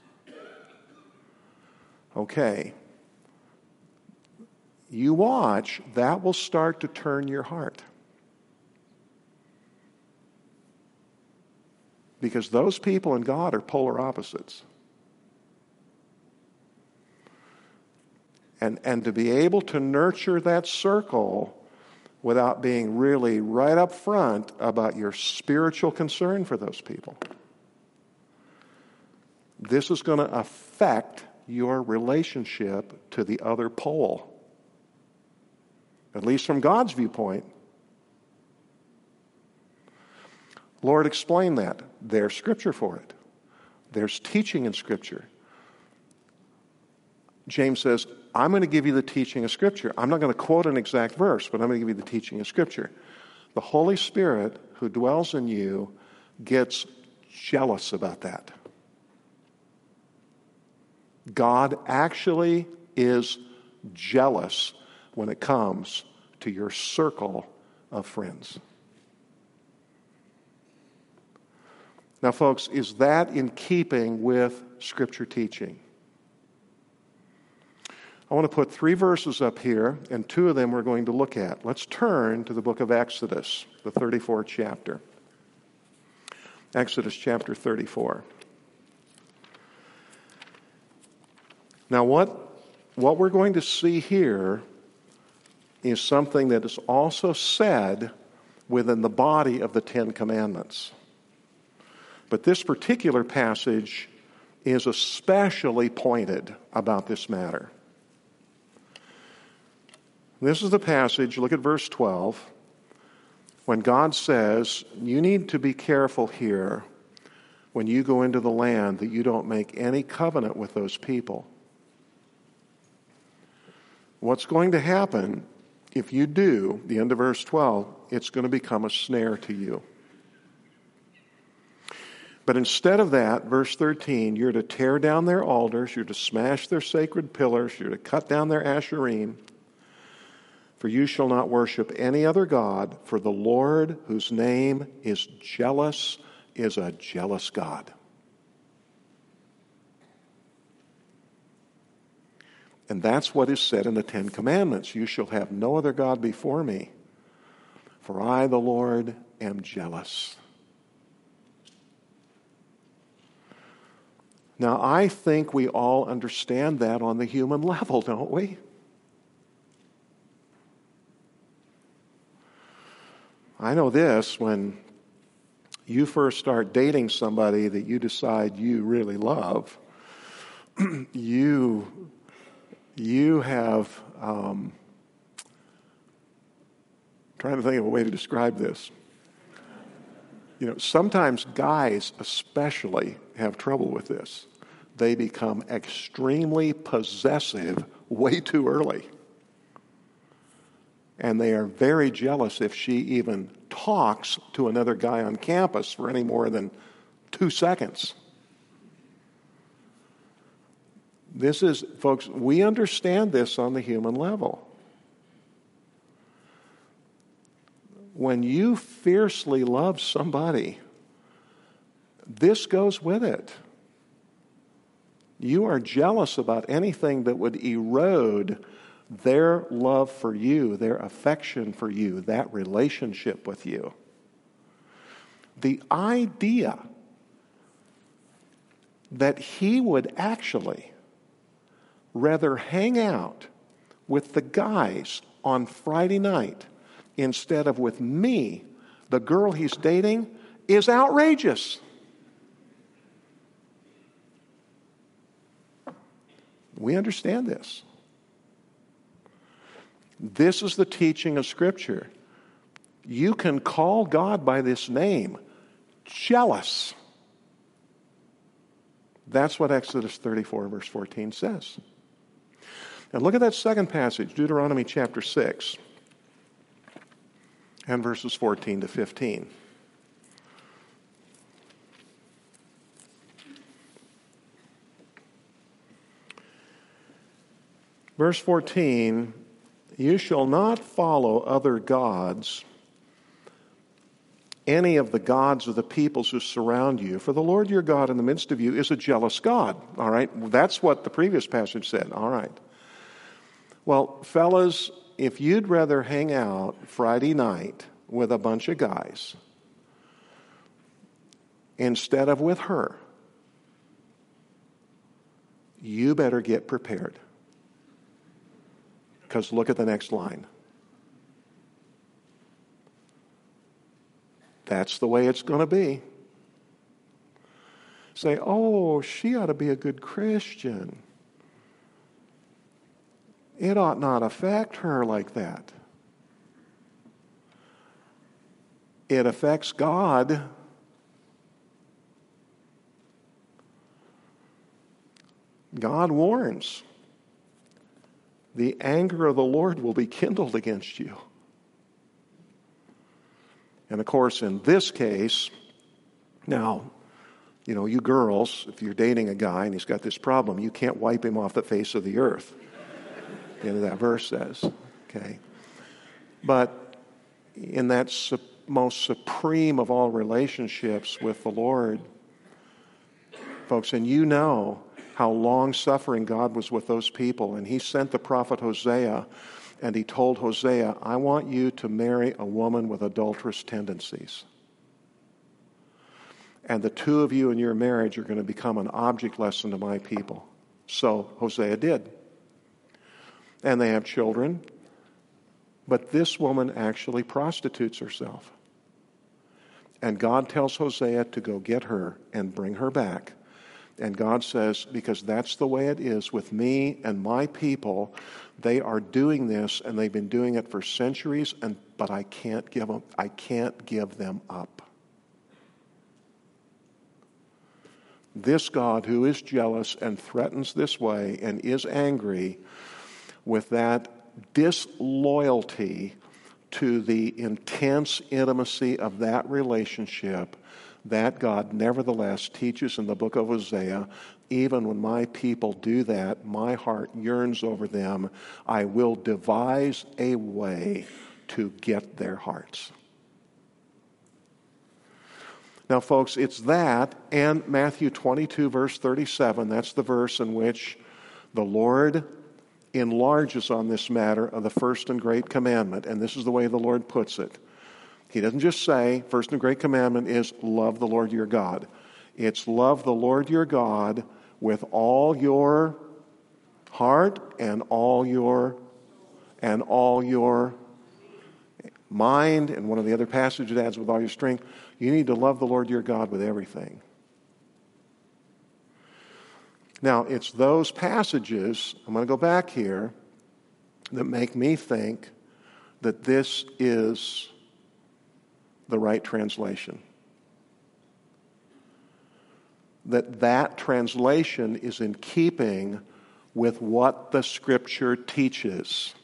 Okay. You watch, that will start to turn your heart. Because those people and God are polar opposites. And to be able to nurture that circle without being really right up front about your spiritual concern for those people. This is going to affect your relationship to the other pole. At least from God's viewpoint. Lord, explain that. There's scripture for it. There's teaching in Scripture. James says, I'm going to give you the teaching of Scripture. I'm not going to quote an exact verse, but I'm going to give you the teaching of Scripture. The Holy Spirit who dwells in you gets jealous about that. God actually is jealous when it comes to your circle of friends. Now, folks, is that in keeping with Scripture teaching? I want to put 3 verses up here, and 2 of them we're going to look at. Let's turn to the book of Exodus, the 34th chapter. Exodus chapter 34. Now, what we're going to see here is something that is also said within the body of the Ten Commandments. But this particular passage is especially pointed about this matter. This is the passage, look at verse 12, when God says, you need to be careful here when you go into the land that you don't make any covenant with those people. What's going to happen if you do, the end of verse 12, it's going to become a snare to you. But instead of that, verse 13, you're to tear down their altars, you're to smash their sacred pillars, you're to cut down their asherim. For you shall not worship any other God, for the Lord, whose name is jealous, is a jealous God. And that's what is said in the Ten Commandments. You shall have no other God before me, for I, the Lord, am jealous. Now, I think we all understand that on the human level, don't we? I know this, when you first start dating somebody that you decide you really love, you have, trying to think of a way to describe this. You know, sometimes guys especially have trouble with this. They become extremely possessive way too early. And they are very jealous if she even talks to another guy on campus for any more than 2 seconds. This is, folks, we understand this on the human level. When you fiercely love somebody, this goes with it. You are jealous about anything that would erode their love for you, their affection for you, that relationship with you. The idea that he would actually rather hang out with the guys on Friday night instead of with me, the girl he's dating, is outrageous. We understand this. This is the teaching of Scripture. You can call God by this name, jealous. That's what Exodus 34, verse 14 says. Now look at that second passage, Deuteronomy chapter 6, and verses 14 to 15. Verse 14, you shall not follow other gods, any of the gods of the peoples who surround you, for the Lord your God in the midst of you is a jealous God. All right, that's what the previous passage said. All right. Well, fellas, if you'd rather hang out Friday night with a bunch of guys instead of with her, you better get prepared. Because look at the next line. That's the way it's going to be. Say, oh, she ought to be a good Christian. It ought not affect her like that. It affects God. God warns. The anger of the Lord will be kindled against you. And of course, in this case, now, you girls, if you're dating a guy and he's got this problem, you can't wipe him off the face of the earth. The end of that verse says, okay. But in that most supreme of all relationships with the Lord, folks, and you know how long-suffering God was with those people. And he sent the prophet Hosea, and he told Hosea, I want you to marry a woman with adulterous tendencies. And the two of you in your marriage are going to become an object lesson to my people. So Hosea did. And they have children. But this woman actually prostitutes herself. And God tells Hosea to go get her and bring her back. And God says, because that's the way it is with me and my people, they are doing this, and they've been doing it for centuries, but I can't give them up. This God who is jealous and threatens this way and is angry with that disloyalty to the intense intimacy of that relationship, that God nevertheless teaches in the book of Hosea, even when my people do that, my heart yearns over them. I will devise a way to get their hearts. Now, folks, it's that and Matthew 22, verse 37. That's the verse in which the Lord enlarges on this matter of the first and great commandment. And this is the way the Lord puts it. He doesn't just say, first and great commandment is love the Lord your God. It's love the Lord your God with all your heart and all your mind. And one of the other passages adds with all your strength. You need to love the Lord your God with everything. Now, it's those passages, I'm going to go back here, that make me think that this is the right translation. That translation is in keeping with what the Scripture teaches.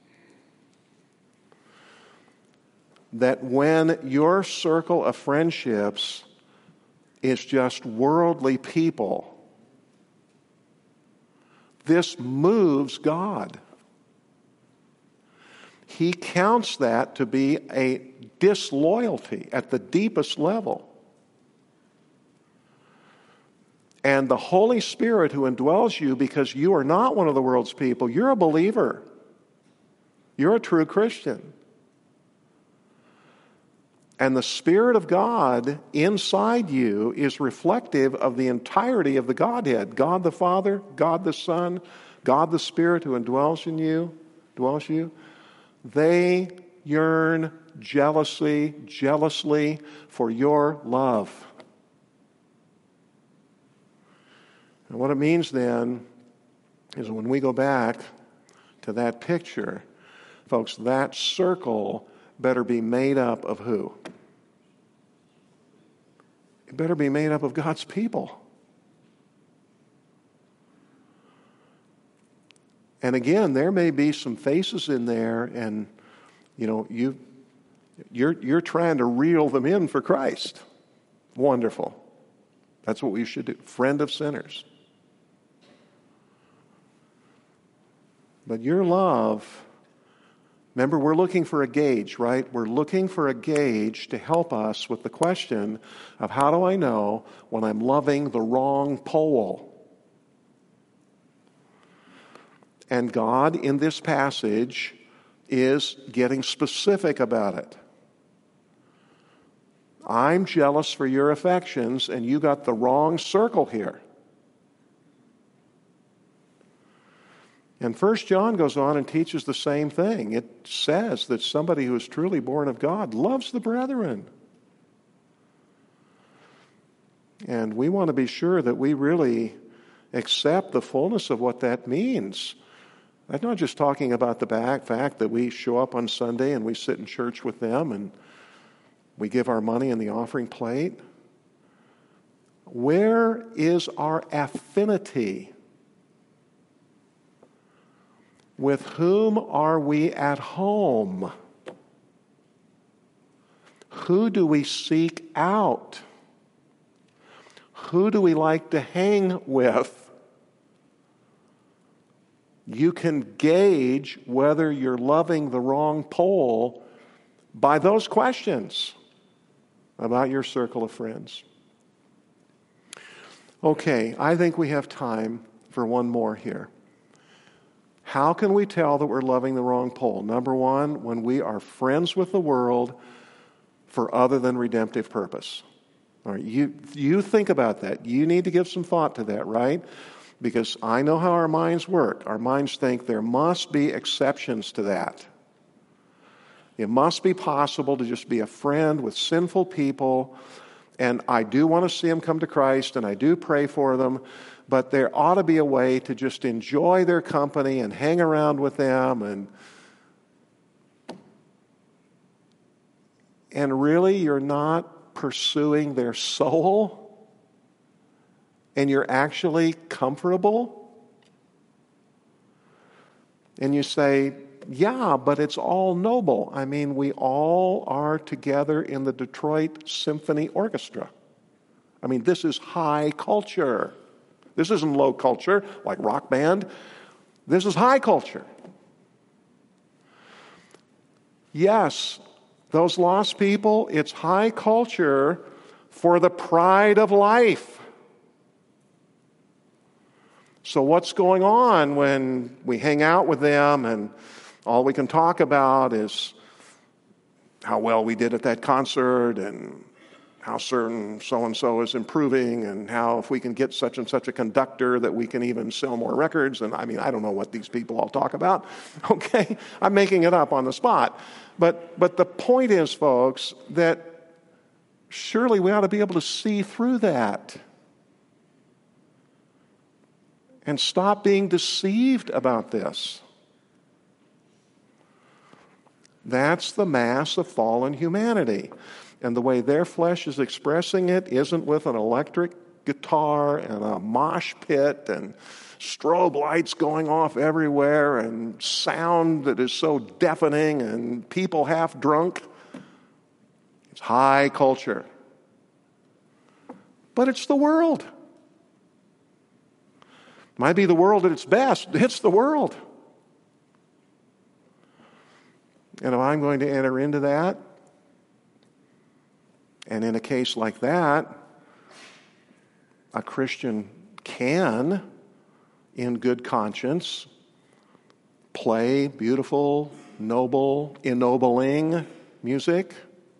That when your circle of friendships is just worldly people, this moves God. He counts that to be a disloyalty at the deepest level. And the Holy Spirit who indwells you, because you are not one of the world's people, you're a believer. You're a true Christian. And the Spirit of God inside you is reflective of the entirety of the Godhead. God the Father, God the Son, God the Spirit who indwells in you, dwells you. They yearn jealously for your love. And what it means then is when we go back to that picture, folks, that circle better be made up of who? It better be made up of God's people. And again, there may be some faces in there, and you're trying to reel them in for Christ. Wonderful. That's what we should do. Friend of sinners. But your love, remember, we're looking for a gauge, right? We're looking for a gauge to help us with the question of how do I know when I'm loving the wrong pole? And God, in this passage, is getting specific about it. I'm jealous for your affections, and you got the wrong circle here. And 1 John goes on and teaches the same thing. It says that somebody who is truly born of God loves the brethren. And we want to be sure that we really accept the fullness of what that means. I'm not just talking about the fact that we show up on Sunday and we sit in church with them and we give our money in the offering plate. Where is our affinity? With whom are we at home? Who do we seek out? Who do we like to hang with? You can gauge whether you're loving the wrong pole by those questions about your circle of friends. Okay, I think we have time for one more here. How can we tell that we're loving the wrong pole? Number one, when we are friends with the world for other than redemptive purpose. All right, you think about that. You need to give some thought to that, right? Because I know how our minds work. Our minds think there must be exceptions to that. It must be possible to just be a friend with sinful people, and I do want to see them come to Christ, and I do pray for them, but there ought to be a way to just enjoy their company and hang around with them, and really you're not pursuing their soul, and you're actually comfortable. And you say, yeah, but it's all noble. I mean, we all are together in the Detroit Symphony Orchestra. I mean, this is high culture. This isn't low culture, like rock band. This is high culture. Yes, those lost people, it's high culture for the pride of life. So what's going on when we hang out with them and all we can talk about is how well we did at that concert and how certain so-and-so is improving and how if we can get such and such a conductor that we can even sell more records. And I mean, I don't know what these people all talk about. Okay? I'm making it up on the spot. But the point is, folks, that surely we ought to be able to see through that and stop being deceived about this. That's the mass of fallen humanity. And the way their flesh is expressing it isn't with an electric guitar and a mosh pit and strobe lights going off everywhere and sound that is so deafening and people half drunk. It's high culture. But it's the world. Might be the world at its best. It's the world. And if I'm going to enter into that, and in a case like that, a Christian can, in good conscience, play beautiful, noble, ennobling music,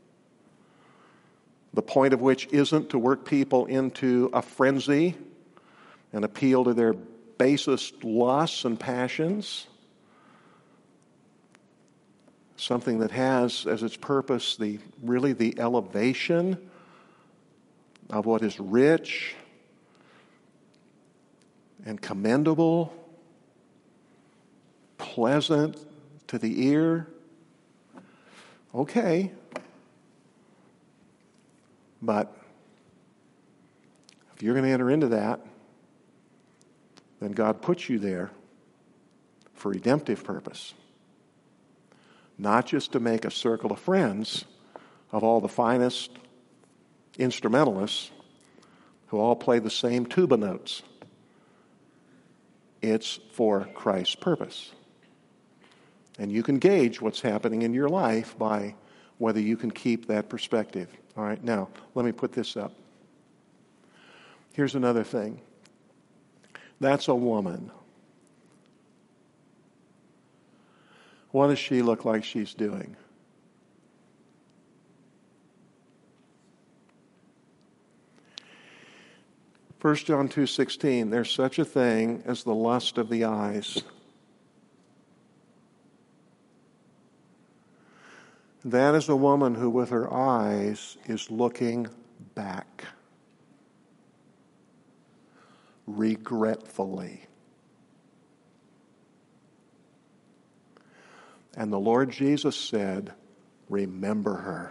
the point of which isn't to work people into a frenzy and appeal to their basest lusts and passions. Something that has as its purpose the elevation of what is rich and commendable, pleasant to the ear. Okay. But if you're going to enter into that, then God puts you there for redemptive purpose. Not just to make a circle of friends of all the finest instrumentalists who all play the same tuba notes. It's for Christ's purpose. And you can gauge what's happening in your life by whether you can keep that perspective. All right, now, let me put this up. Here's another thing. That's a woman. What does she look like she's doing? First John 2:16, there's such a thing as the lust of the eyes. That is a woman who with her eyes is looking back, regretfully. And the Lord Jesus said, remember her.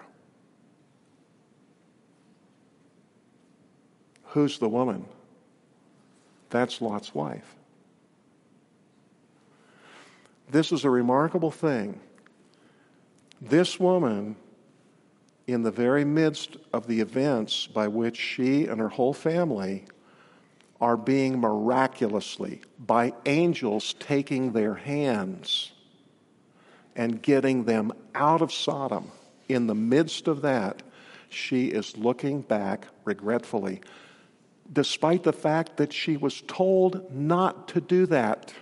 Who's the woman? That's Lot's wife. This is a remarkable thing. This woman, in the very midst of the events by which she and her whole family are being miraculously, by angels taking their hands and getting them out of Sodom, in the midst of that, she is looking back regretfully, despite the fact that she was told not to do that.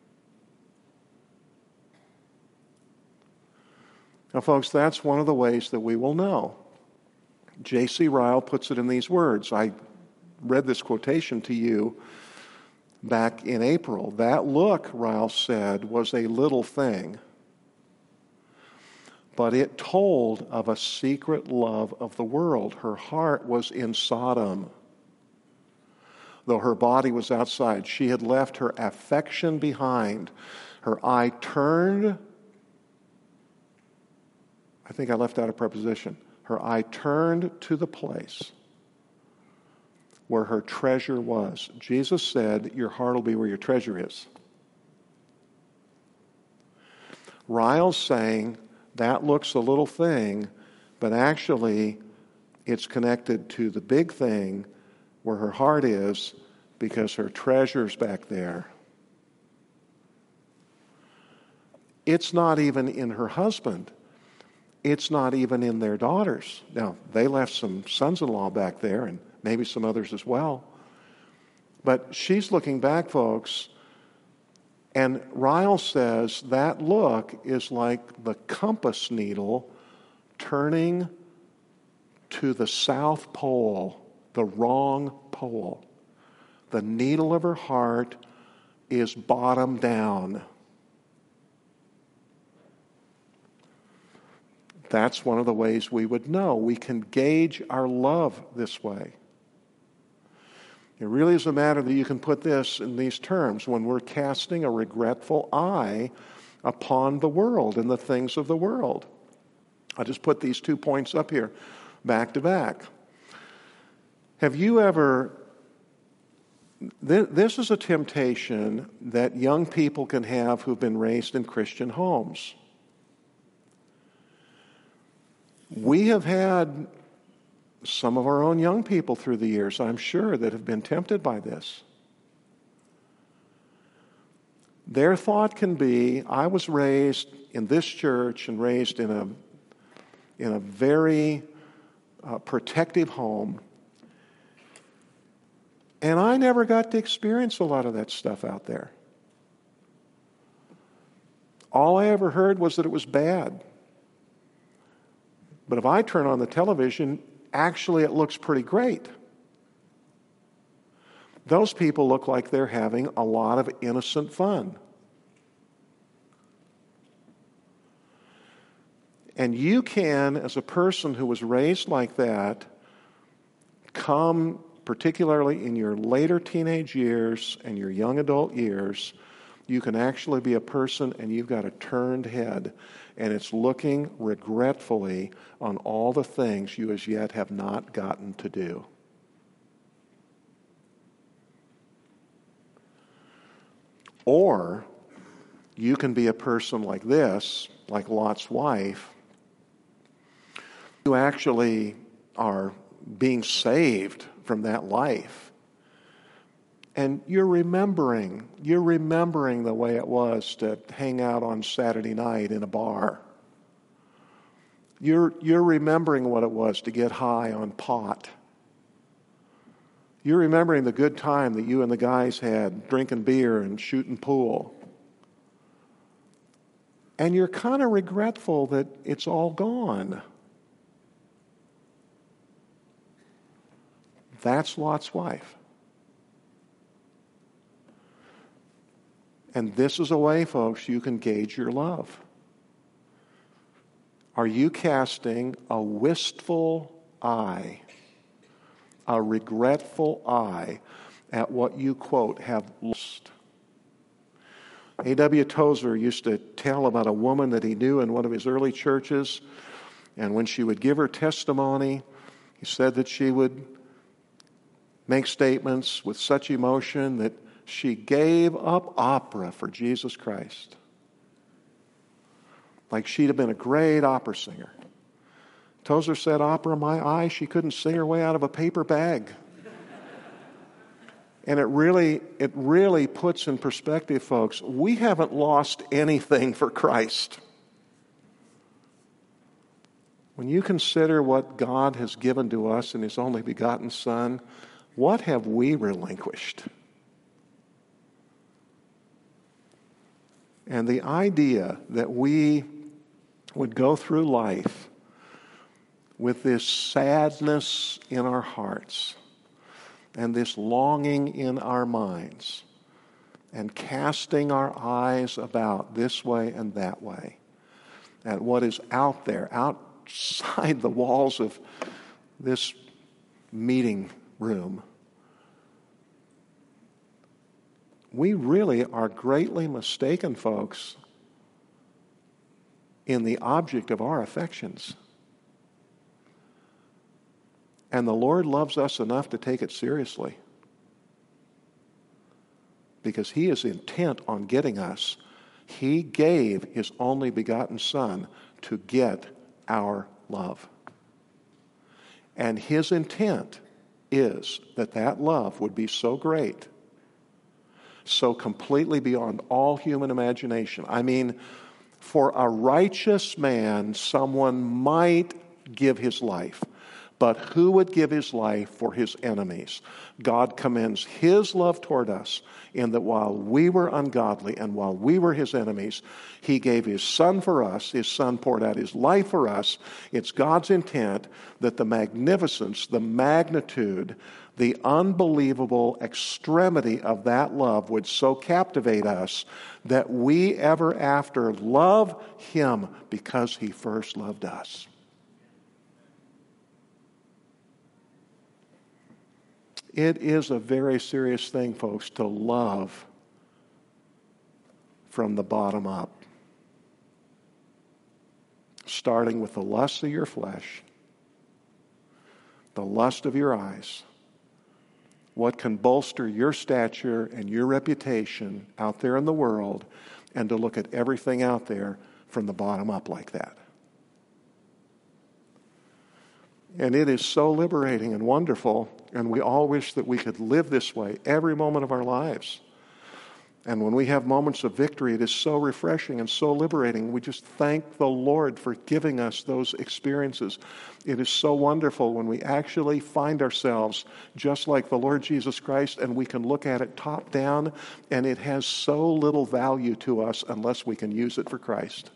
Now, folks, that's one of the ways that we will know. J.C. Ryle puts it in these words. I read this quotation to you back in April. That look, Ryle said, was a little thing, but it told of a secret love of the world. Her heart was in Sodom, though her body was outside. She had left her affection behind. Her eye turned. I think I left out a preposition. Her eye turned to the place where her treasure was. Jesus said, your heart will be where your treasure is. Ryle's saying, that looks a little thing, but actually it's connected to the big thing where her heart is, because her treasure's back there. It's not even in her husband. It's not even in their daughters. Now, they left some sons-in-law back there, and maybe some others as well. But she's looking back, folks, and Ryle says that look is like the compass needle turning to the South Pole, the wrong pole. The needle of her heart is bottom down. That's one of the ways we would know. We can gauge our love this way. It really is a matter that you can put this in these terms: when we're casting a regretful eye upon the world and the things of the world. I'll just put these 2 points up here, back to back. Have you ever... This is a temptation that young people can have who've been raised in Christian homes. We have had some of our own young people through the years, I'm sure, that have been tempted by this. Their thought can be, I was raised in this church and raised in a very protective home, And I never got to experience a lot of that stuff out there. All I ever heard was that it was bad. But if I turn on the television, actually it looks pretty great. Those people look like they're having a lot of innocent fun. And you can, as a person who was raised like that, come, particularly in your later teenage years and your young adult years, you can actually be a person and you've got a turned head, and it's looking regretfully on all the things you as yet have not gotten to do. Or you can be a person like this, like Lot's wife, who actually are being saved from that life. And you're remembering the way it was to hang out on Saturday night in a bar. You're remembering what it was to get high on pot. You're remembering the good time that you and the guys had drinking beer and shooting pool. And you're kind of regretful that it's all gone. That's Lot's wife. And this is a way, folks, you can gauge your love. Are you casting a wistful eye, a regretful eye at what you, quote, have lost? A.W. Tozer used to tell about a woman that he knew in one of his early churches, and when she would give her testimony, he said that she would make statements with such emotion that she gave up opera for Jesus Christ. Like she'd have been a great opera singer. Tozer said, opera, my eye, she couldn't sing her way out of a paper bag. And it really puts in perspective, folks, we haven't lost anything for Christ. When you consider what God has given to us in His only begotten Son, what have we relinquished? And the idea that we would go through life with this sadness in our hearts and this longing in our minds and casting our eyes about this way and that way at what is out there, outside the walls of this meeting room, we really are greatly mistaken, folks, in the object of our affections. And the Lord loves us enough to take it seriously, because He is intent on getting us. He gave His only begotten Son to get our love. And His intent is that that love would be so great, so completely beyond all human imagination. I mean, for a righteous man, someone might give his life. But who would give his life for his enemies? God commends His love toward us in that while we were ungodly and while we were His enemies, He gave His Son for us. His Son poured out His life for us. It's God's intent that the magnificence, the magnitude, the unbelievable extremity of that love would so captivate us that we ever after love Him because He first loved us. It is a very serious thing, folks, to love from the bottom up. Starting with the lust of your flesh, the lust of your eyes, what can bolster your stature and your reputation out there in the world, and to look at everything out there from the bottom up like that. And it is so liberating and wonderful, and we all wish that we could live this way every moment of our lives. And when we have moments of victory, it is so refreshing and so liberating. We just thank the Lord for giving us those experiences. It is so wonderful when we actually find ourselves just like the Lord Jesus Christ, and we can look at it top down, and it has so little value to us unless we can use it for Christ.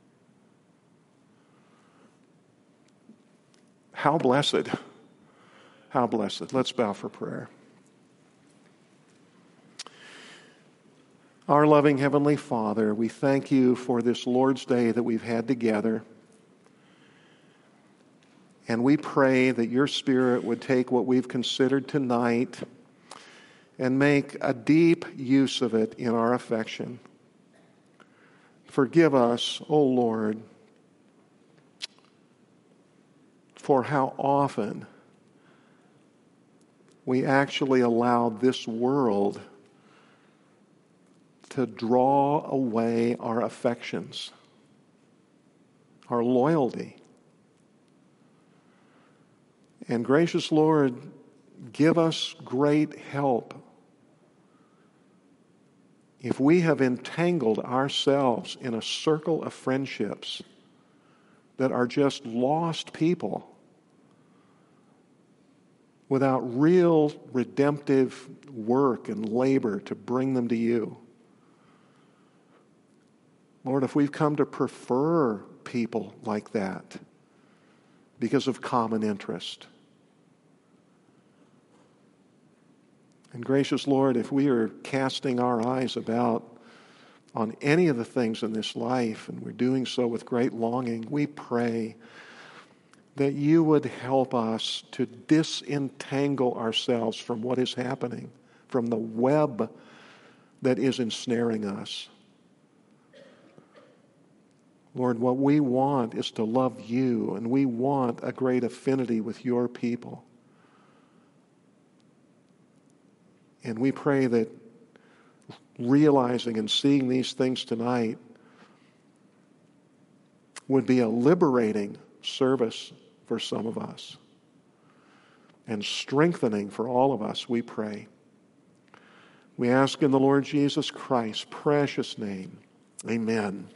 How blessed. How blessed. Let's bow for prayer. Our loving Heavenly Father, we thank you for this Lord's Day that we've had together. And we pray that your Spirit would take what we've considered tonight and make a deep use of it in our affection. Forgive us, O Lord, for how often we actually allow this world to draw away our affections, our loyalty. And gracious Lord, give us great help if we have entangled ourselves in a circle of friendships that are just lost people without real redemptive work and labor to bring them to you. Lord, if we've come to prefer people like that because of common interest. And gracious Lord, if we are casting our eyes about on any of the things in this life, and we're doing so with great longing, we pray that you would help us to disentangle ourselves from what is happening, from the web that is ensnaring us. Lord, what we want is to love you, and we want a great affinity with your people. And we pray that realizing and seeing these things tonight would be a liberating service for some of us and strengthening for all of us, we pray. We ask in the Lord Jesus Christ's precious name. Amen.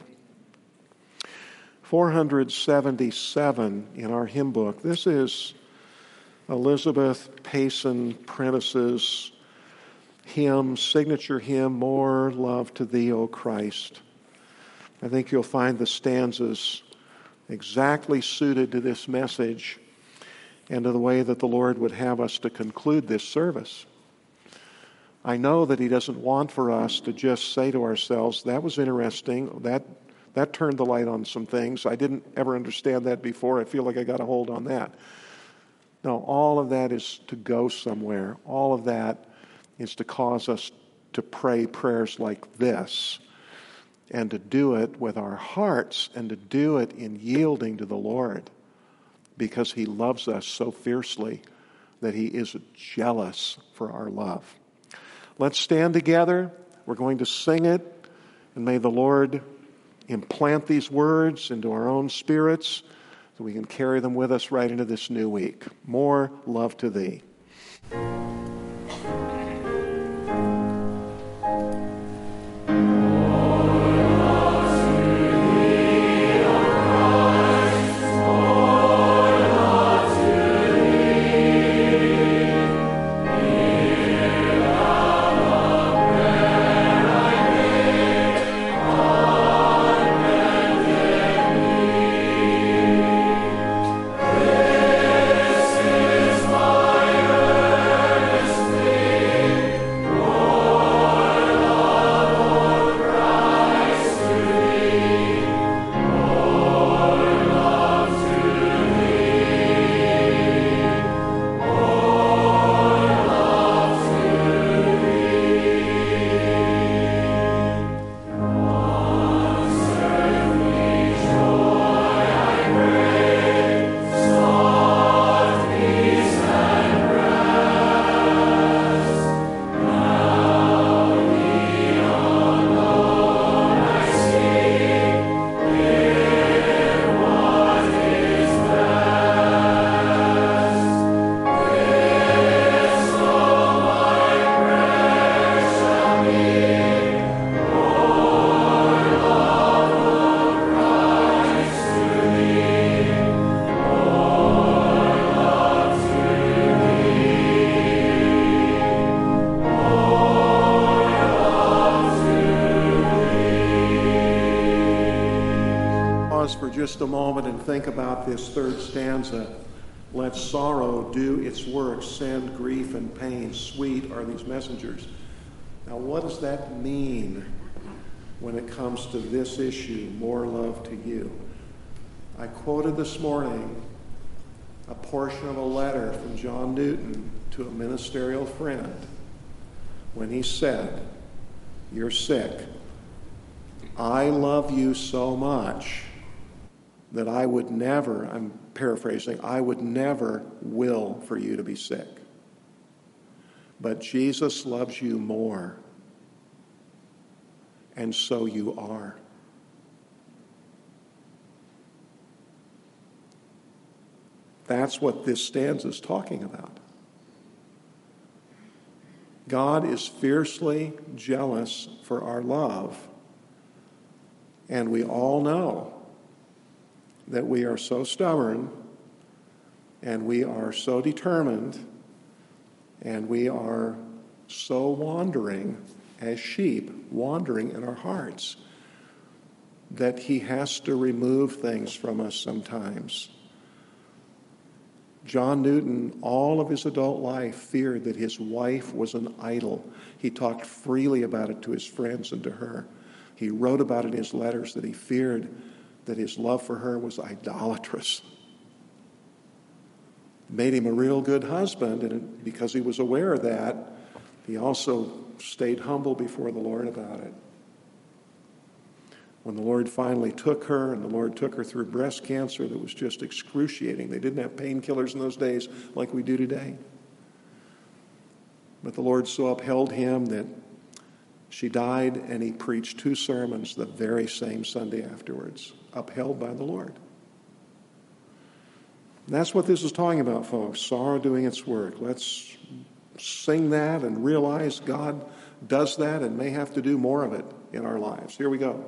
477 in our hymn book. This is Elizabeth Payson Prentice's hymn, signature hymn, More Love to Thee, O Christ. I think you'll find the stanzas exactly suited to this message and to the way that the Lord would have us to conclude this service. I know that He doesn't want for us to just say to ourselves, that was interesting, that turned the light on some things. I didn't ever understand that before. I feel like I got a hold on that. No, all of that is to go somewhere. All of that is to cause us to pray prayers like this and to do it with our hearts and to do it in yielding to the Lord because He loves us so fiercely that He is jealous for our love. Let's stand together. We're going to sing it, and may the Lord implant these words into our own spirits so we can carry them with us right into this new week. More love to Thee. pause for just a moment and think about this third stanza. Let sorrow do its work, send grief and pain. Sweet are these messengers. Now, what does that mean when it comes to this issue, more love to you? I quoted this morning a portion of a letter from John Newton to a ministerial friend when he said, "You're sick. I love you so much that I would never," I'm paraphrasing, "I would never will for you to be sick. But Jesus loves you more, and so you are." That's what this stanza is talking about. God is fiercely jealous for our love, and we all know that we are so stubborn, and we are so determined, and we are so wandering as sheep, wandering in our hearts, that he has to remove things from us sometimes. John Newton, all of his adult life, feared that his wife was an idol. He talked freely about it to his friends and to her. He wrote about it in his letters that he feared that his love for her was idolatrous. It made him a real good husband, and because he was aware of that, he also stayed humble before the Lord about it. When the Lord finally took her, and the Lord took her through breast cancer that was just excruciating. They didn't have painkillers in those days like we do today. But the Lord so upheld him that she died, and he preached 2 sermons the very same Sunday afterwards, upheld by the Lord. And that's what this is talking about, folks, sorrow doing its work. Let's sing that and realize God does that and may have to do more of it in our lives. Here we go.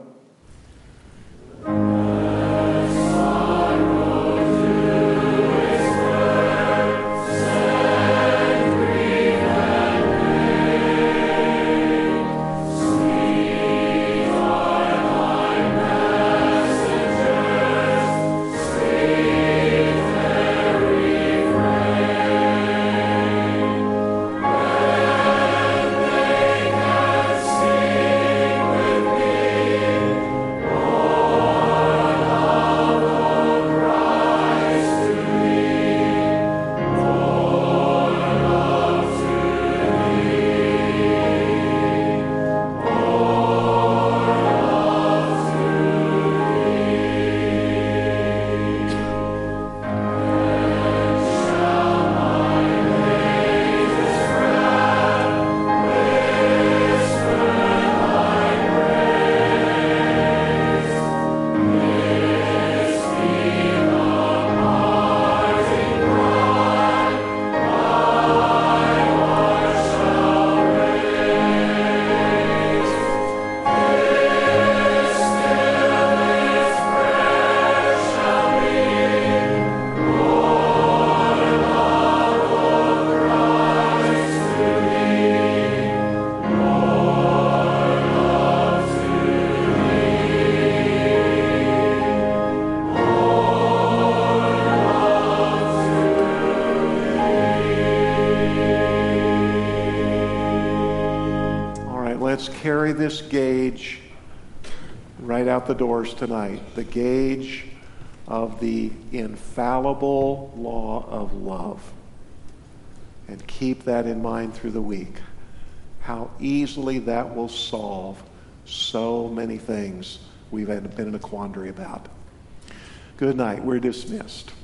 Let's carry this gauge right out the doors tonight. The gauge of the infallible law of love. And keep that in mind through the week. How easily that will solve so many things we've been in a quandary about. Good night. We're dismissed.